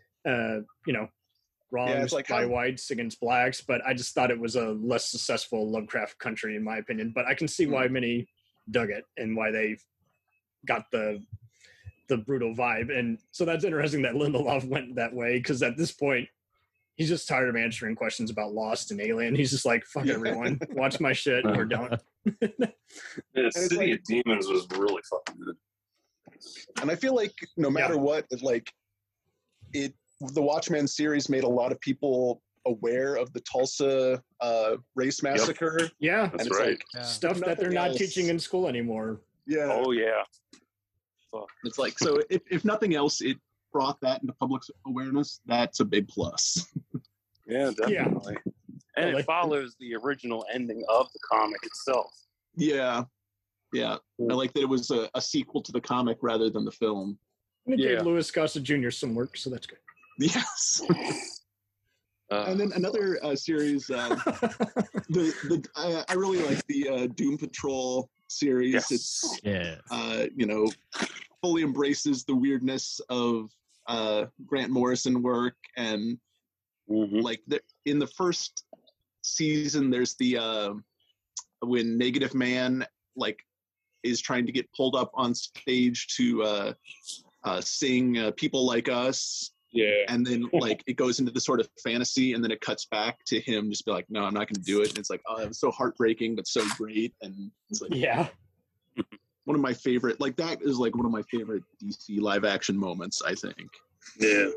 wrongs it's like by how- whites against blacks. But I just thought it was a less successful Lovecraft country, in my opinion. But I can see why many dug it and why they got the brutal vibe. And so that's interesting that Lindelof went that way, because at this point he's just tired of answering questions about Lost and Alien. He's just like, fuck everyone, watch my shit or don't. The City of Demons was really fucking good. And I feel like no matter what, like the Watchmen series made a lot of people aware of the Tulsa race massacre. Yeah, That's And it's right. like, stuff that they're nothing not else. teaching in school anymore. yeah, Oh yeah. it's like, so if nothing else, it brought that into public awareness. That's a big plus. Yeah, definitely. And Like- it follows the original ending of the comic itself. Yeah. I like that it was a sequel to the comic rather than the film. And it Yeah. gave Louis Gossett Jr. some work, so that's good. Yes. Uh, And then another series, I really like the Doom Patrol series. Yes. It's Yeah. fully embraces the weirdness of Grant Morrison work, and mhm. like in the first season, there's the when Negative Man like is trying to get pulled up on stage to sing "People Like Us." Yeah. And then like it goes into the sort of fantasy, and then it cuts back to him just be like, no, I'm not going to do it. And it's like, oh, it was so heartbreaking, but so great. And it's like Yeah. one of my favorite, like that is like one of my favorite DC live action moments, I think. Yeah.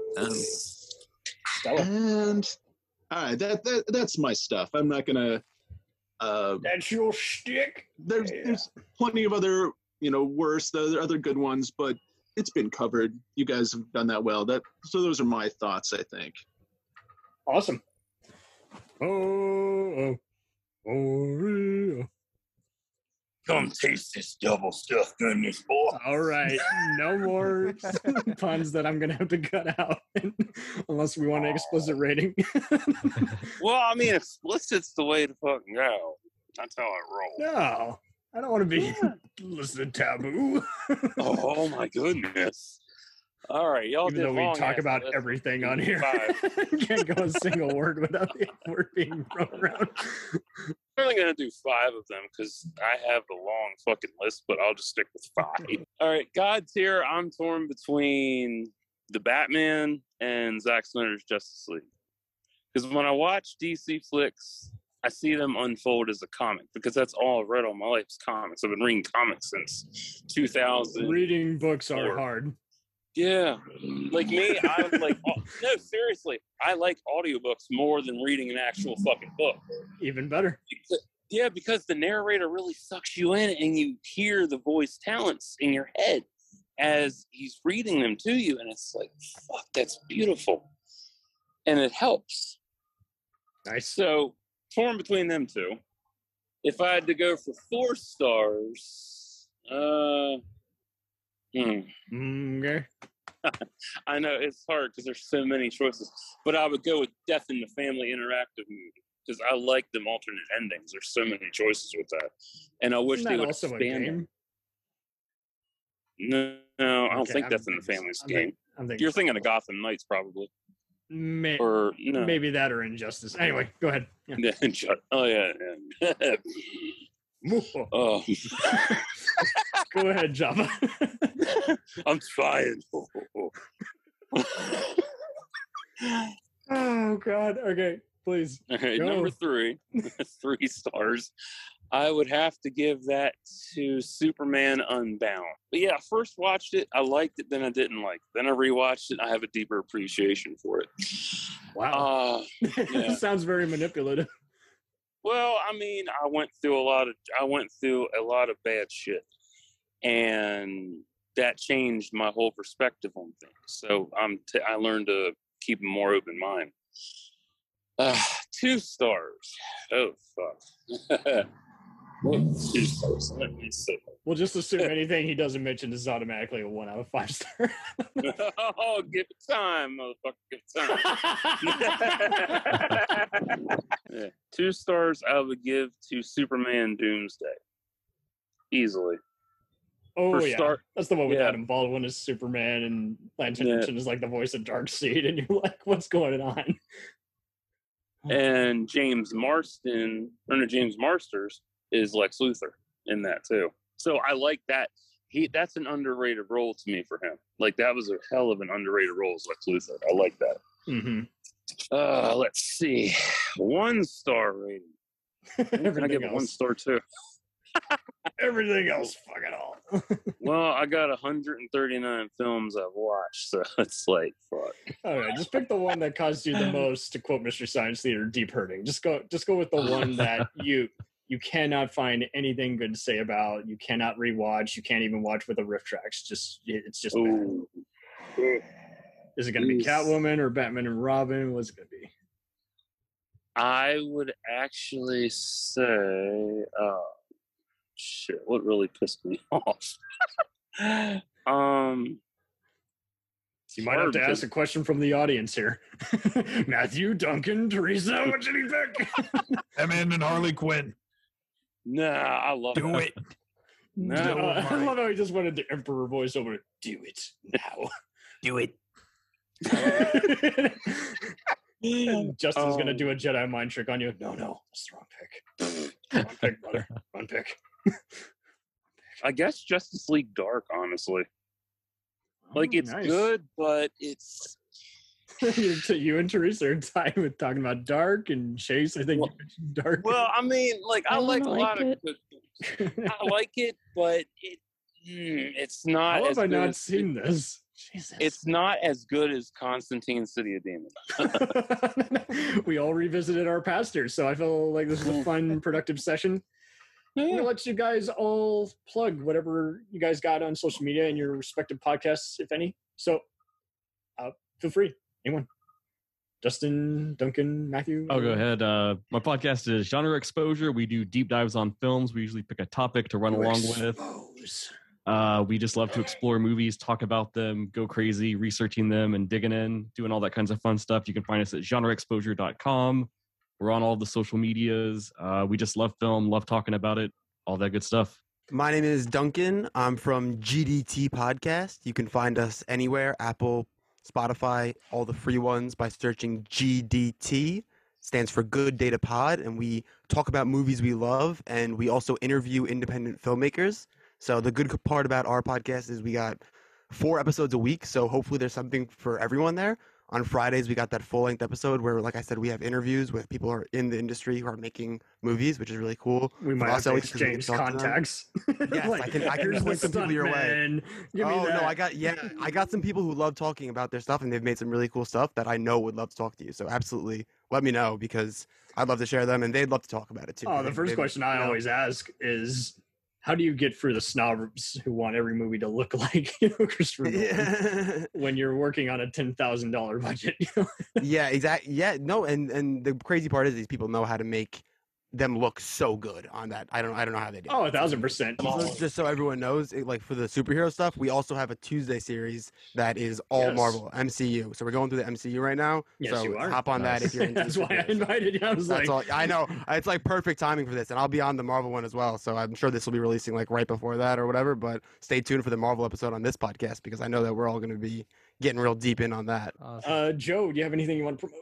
And all right, that's my stuff. I'm not gonna. That's your shtick. There's plenty of other worse. There are other good ones, but it's been covered. You guys have done that well. So those are my thoughts, I think. Awesome. Oh. Come taste this double stuffed goodness, boy. All right. No more puns that I'm going to have to cut out unless we want an explicit rating. Well, I mean, explicit's the way to fucking go. That's how I roll. No, I don't want to be listed taboo. Oh my goodness. All right, y'all. Even though we talk about everything on here. Can't go a single word without the word being thrown around. I'm only gonna do 5 of them because I have the long fucking list, but I'll just stick with 5. All right, God tier. I'm torn between the Batman and Zack Snyder's Justice League. Because when I watch DC flicks, I see them unfold as a comic because that's all I've read all my life is comics. I've been reading comics since 2000. Reading books are hard. Yeah, like me, I'm like, no, seriously, I like audiobooks more than reading an actual fucking book. Even better. Yeah, because the narrator really sucks you in and you hear the voice talents in your head as he's reading them to you. And it's like, fuck, that's beautiful. And it helps. Nice. So, torn between them two. If I had to go for 4 stars, Okay. I know it's hard because there's so many choices, but I would go with Death in the Family interactive movie because I like them alternate endings. There's so many choices with that, and I wish Isn't they that would also a expand game? it. No, I don't Okay, think I'm- Death in the Family's I'm game. think- I'm thinking You're thinking of Gotham Knights, probably, or no? maybe that or Injustice. Anyway, go ahead. Yeah. Oh yeah. Oh, Go ahead, Java. I'm trying. Oh God. Okay, please. All right, Go. number 3, 3 stars. I would have to give that to Superman Unbound. But yeah, I first watched it, I liked it, then I didn't like it. Then I rewatched it, I have a deeper appreciation for it. Wow. Yeah. Sounds very manipulative. Well, I mean, I went through a lot of bad shit, and that changed my whole perspective on things. So I learned to keep a more open mind. 2 stars. Oh fuck. What 2 stars? Let me see. We'll just assume anything he doesn't mention is automatically a 1 out of 5 star. Oh, give it time, motherfucker. Give it time. Yeah. 2 stars I would give to Superman Doomsday. Easily. Oh, For yeah. start- That's the one with yeah. Adam Baldwin as Superman, and Lance Yeah. Henriksen is like the voice of Darkseid, and you're like, what's going on? And James Marsters is Lex Luthor in that too. So I like that. That's an underrated role to me for him. Like, that was a hell of an underrated role as Lex Luthor. I like that. Mm-hmm. Let's see. 1 star rating. Can I give it 1 star too? Everything else, fuck it all. Well, I got 139 films I've watched, so it's like, fuck. All right, just pick the one that caused you the most, to quote Mr. Science Theater, deep hurting. Just go with the one that you cannot find anything good to say about. You cannot rewatch. You can't even watch with the riff tracks. It's just bad. Ooh. Is it going to be Jeez. Catwoman or Batman and Robin? What's it going to be? I would actually say, shit, what really pissed me off? You might have to ask a question from the audience here. Matthew, Duncan, Teresa, what should he pick? Batman and Harley Quinn. Nah, I love Do that. it. No, I love how he just wanted the Emperor voice over it. Do it now. Do it. And Justin's gonna do a Jedi mind trick on you. No, that's the wrong pick. Wrong pick, brother. Wrong pick. I guess Justice League Dark, honestly. Like, it's nice. good, but it's... You and Teresa are tied with talking about Dark, and Chase, I think you mentioned Dark. Well, I mean, like, I I like a don't lot like of good things. I like it, but it's not How as have I good not as- seen this? Jesus. It's not as good as Constantine City of Demons. We all revisited our pastors, so I feel like this was a fun, productive session. I'm gonna let you guys all plug whatever you guys got on social media and your respective podcasts, if any. So feel free. Anyone? Justin, Duncan, Matthew? I'll go ahead. My podcast is Genre Exposure. We do deep dives on films. We usually pick a topic to run along with. Expose. We just love to explore movies, talk about them, go crazy, researching them and digging in, doing all that kinds of fun stuff. You can find us at genreexposure.com. We're on all the social medias. We just love film, love talking about it, all that good stuff. My name is Duncan. I'm from GDT Podcast. You can find us anywhere, Apple, Spotify, all the free ones by searching GDT. Stands for Good Data Pod, and we talk about movies we love, and we also interview independent filmmakers. So the good part about our podcast is we got 4 episodes a week, so hopefully there's something for everyone there. On Fridays, we got that full-length episode where, like I said, we have interviews with people who are in the industry who are making movies, which is really cool. We For might have us, to at least, 'cause we can exchange talk to them. contacts. Yes, I can here's point the some people your way. stuntman. Give me Oh that. no, I got some people who love talking about their stuff, and they've made some really cool stuff that I know would love to talk to you. So absolutely, let me know because I'd love to share them, and they'd love to talk about it too. Oh, the first question I always ask is, how do you get through the snobs who want every movie to look like Christopher Nolan Yeah, when you're working on a $10,000 budget? yeah, exactly. Yeah, no, and the crazy part is these people know how to make them look so good on that. I don't know how they do. Oh, it. 1,000%. Just so everyone knows, like for the superhero stuff, we also have a Tuesday series that is all Yes. Marvel MCU. So we're going through the MCU right now. Yes, so you are. hop on that if you're into. That's why I superhero stuff. invited you. I was That's like, all. I know it's like perfect timing for this, and I'll be on the Marvel one as well. So I'm sure this will be releasing like right before that or whatever. But stay tuned for the Marvel episode on this podcast because I know that we're all going to be getting real deep in on that. Awesome. Joe, do you have anything you want to promote?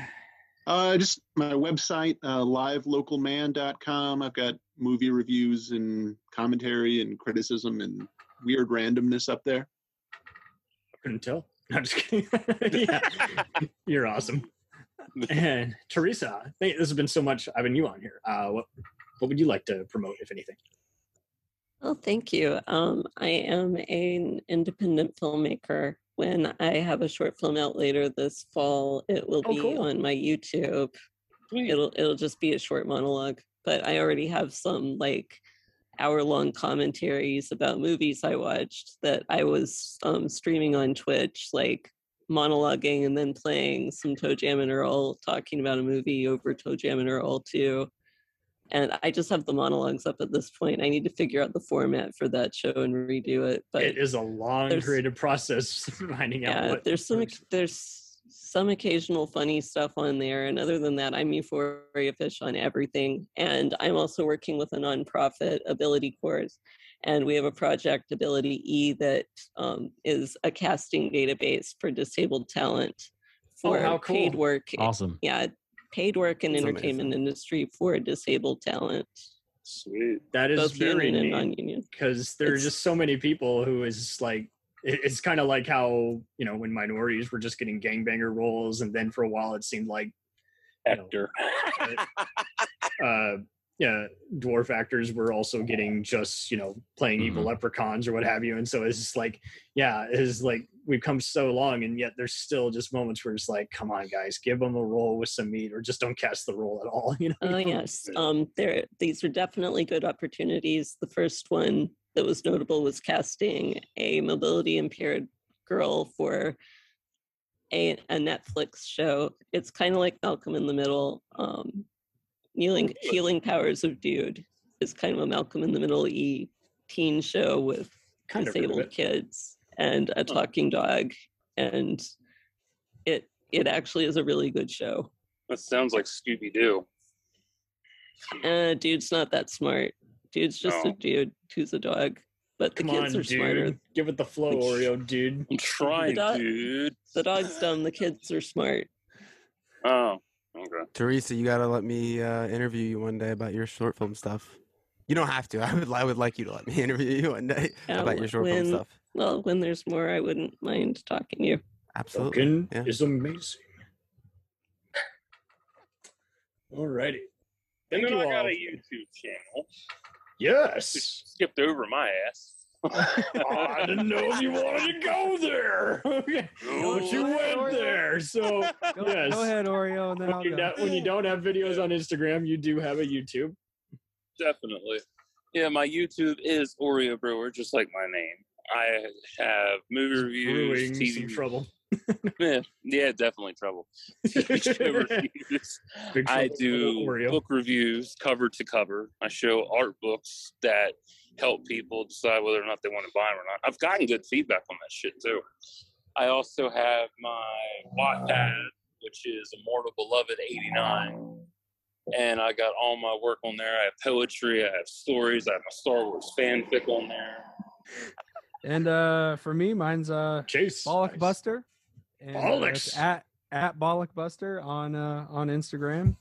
Just my website, livelocalman.com. I've got movie reviews and commentary and criticism and weird randomness up there. Couldn't tell. I'm just kidding. Yeah. You're awesome. And Teresa, this has been so much having you on here. What would you like to promote, if anything? Well, thank you. I am an independent filmmaker. When I have a short film out later this fall, it will Oh, be cool. on my YouTube. Sweet. It'll just be a short monologue. But I already have some like hour-long commentaries about movies I watched that I was streaming on Twitch, like monologuing and then playing some Toe Jam and Earl, talking about a movie over Toe Jam and Earl too. And I just have the monologues up at this point. I need to figure out the format for that show and redo it. But it is a long creative process finding out what there's some occasional funny stuff on there, and other than that, I'm Euphoria Fish on everything. And I'm also working with a nonprofit, Ability Corps, and we have a project, Ability E, that is a casting database for disabled talent for how cool. paid work. Awesome. Yeah, paid work in That's entertainment amazing. industry for disabled talent, Sweet. that is both very union and neat non-union. because there are It's- just so many people who is like it's kind of like how when minorities were just getting gangbanger roles, and then for a while it seemed like Hector. dwarf actors were also getting just playing evil leprechauns or what have you, and so it's just like it's like we've come so long, and yet there's still just moments where it's like, come on guys, give them a role with some meat, or just don't cast the role at all. Oh yes, these are definitely good opportunities. The first one that was notable was casting a mobility impaired girl for a Netflix show. It's kind of like Malcolm in the Middle. Healing Powers of Dude is kind of a Malcolm in the Middle teen show with Kind of heard of disabled it. kids and a talking dog, and it actually is a really good show. That sounds like Scooby Doo. Dude's not that smart. Dude's just a Oh. dude who's a dog, but the Come kids on, are smarter. dude, give it the flow, Oreo, dude. I'm trying, dog- dude. The dog's dumb. The kids are smart. Oh, okay. Teresa, you gotta let me interview you one day about your short film stuff. You don't have to. I would like you to let me interview you one day Yeah, about your short film stuff. Well, when there's more, I wouldn't mind talking to you. Absolutely. Fucking Yeah. is amazing. Alrighty. And Thank then you I got all. a YouTube channel. Yes. Skipped over my ass. I didn't know if you wanted to go there. Okay. But you went there. So Go, yes. go ahead, Oreo, and then I'll go. When you don't have videos on Instagram, you do have a YouTube. Definitely. Yeah, my YouTube is Oreo Brewer, just like my name. I have movie reviews, Brewing TV some trouble. yeah, definitely trouble. Show reviews. Big I trouble do with Oreo. book reviews cover to cover. I show art books that help people decide whether or not they want to buy them or not. I've gotten good feedback on that shit too. I also have my Wattpad, which is Immortal Beloved 89. And I got all my work on there. I have poetry, I have stories, I have my Star Wars fanfic on there. And for me, mine's Chase. Bollock Nice. Buster. And, Bollocks. it's at Bollock Buster on Instagram.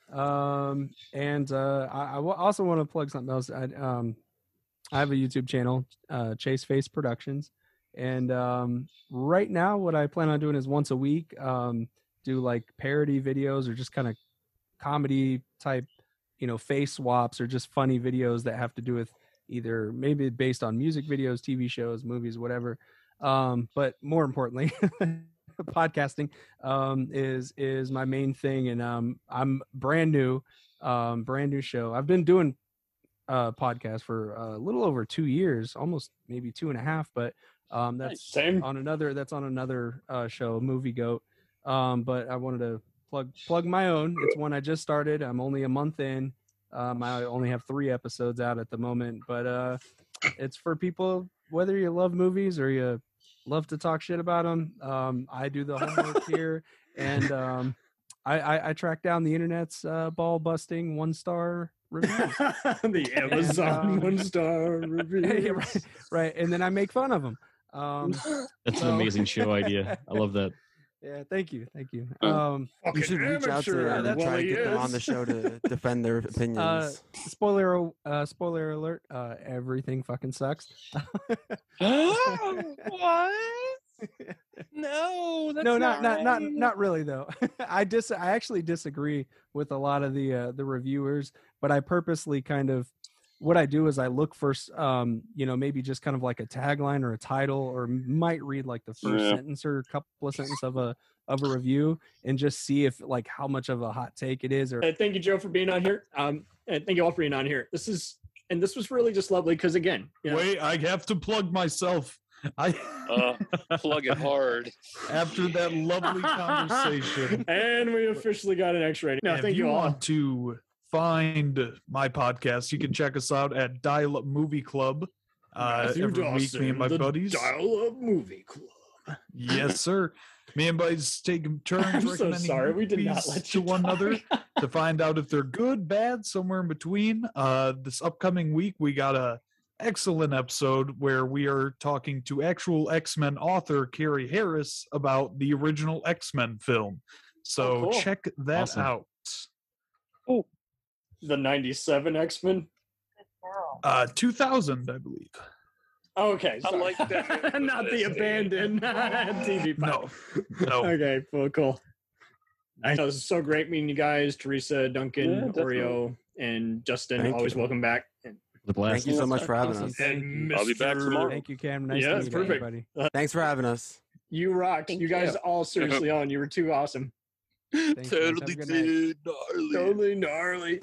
I also want to plug something else. I have a YouTube channel, Chase Face Productions, and right now what I plan on doing is once a week do like parody videos or just kind of comedy type, face swaps or just funny videos that have to do with either maybe based on music videos, TV shows, movies, whatever. But more importantly, podcasting is my main thing, and I'm brand new show. I've been doing podcast for a little over 2 years, almost maybe 2.5, but that's Same. on another show, Movie Goat. But I wanted to plug my own. It's one I just started. I'm only a month in. I only have 3 episodes out at the moment, but it's for people, whether you love movies or you love to talk shit about them. I do the homework here, and I track down the internet's ball busting 1-star reviews. The Amazon 1-star reviews. Yeah, right, and then I make fun of them. That's an amazing show idea. I love that. Yeah, thank you. You Fucking should reach out to amateur. them and Well, try to he get them on is. the show to defend their opinions. Spoiler alert, everything fucking sucks. What? No, that's No, not not really though. I actually disagree with a lot of the reviewers, but I purposely kind of what I do is I look for, maybe just kind of like a tagline or a title, or might read like the first sentence or a couple of sentences of a review, and just see if like how much of a hot take it is. Or thank you, Joe, for being on here. And thank you all for being on here. This was really just lovely because, again, wait, I have to plug myself. Plug it hard. After that lovely conversation, and we officially got an X rating. No, if thank you all. Want to find my podcast, you can check us out at Dial Up Movie Club. Matthew Every Dawson, week, me and my the buddies. Dial Up Movie Club. Yes, sir. Me and buddies take turns I'm so recommending sorry, we did not movies let to you one talk. another to find out if they're good, bad, somewhere in between. This upcoming week, we got a excellent episode where we are talking to actual X-Men author Carrie Harris about the original X-Men film. So cool. check that Awesome. out. Oh, the 97 X-Men. 2000, I believe. Okay, I sorry. like that. Not the abandoned TV No, pilot. no. Okay, well, cool. I know this is so great meeting you guys, Teresa, Duncan, Yeah, definitely. Oreo, and Justin. Thank Always you. welcome back. And, The blast. Thank you so much for having Awesome. us. and I'll be back Mr. tomorrow. Thank you, Cam. Nice Yeah, to it's meet perfect. everybody. Thanks for having us. You rocked. Thank you guys you. all seriously on. You were too awesome. Thanks, guys. Have a good night. gnarly. Totally gnarly.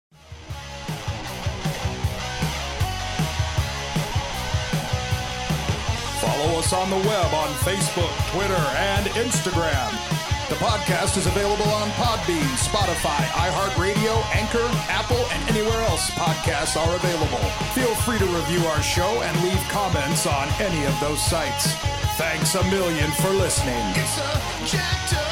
Follow us on the web on Facebook, Twitter, and Instagram. The podcast is available on Podbean, Spotify, iHeartRadio, Anchor, Apple, and anywhere else podcasts are available. Feel free to review our show and leave comments on any of those sites. Thanks a million for listening. It's a jacked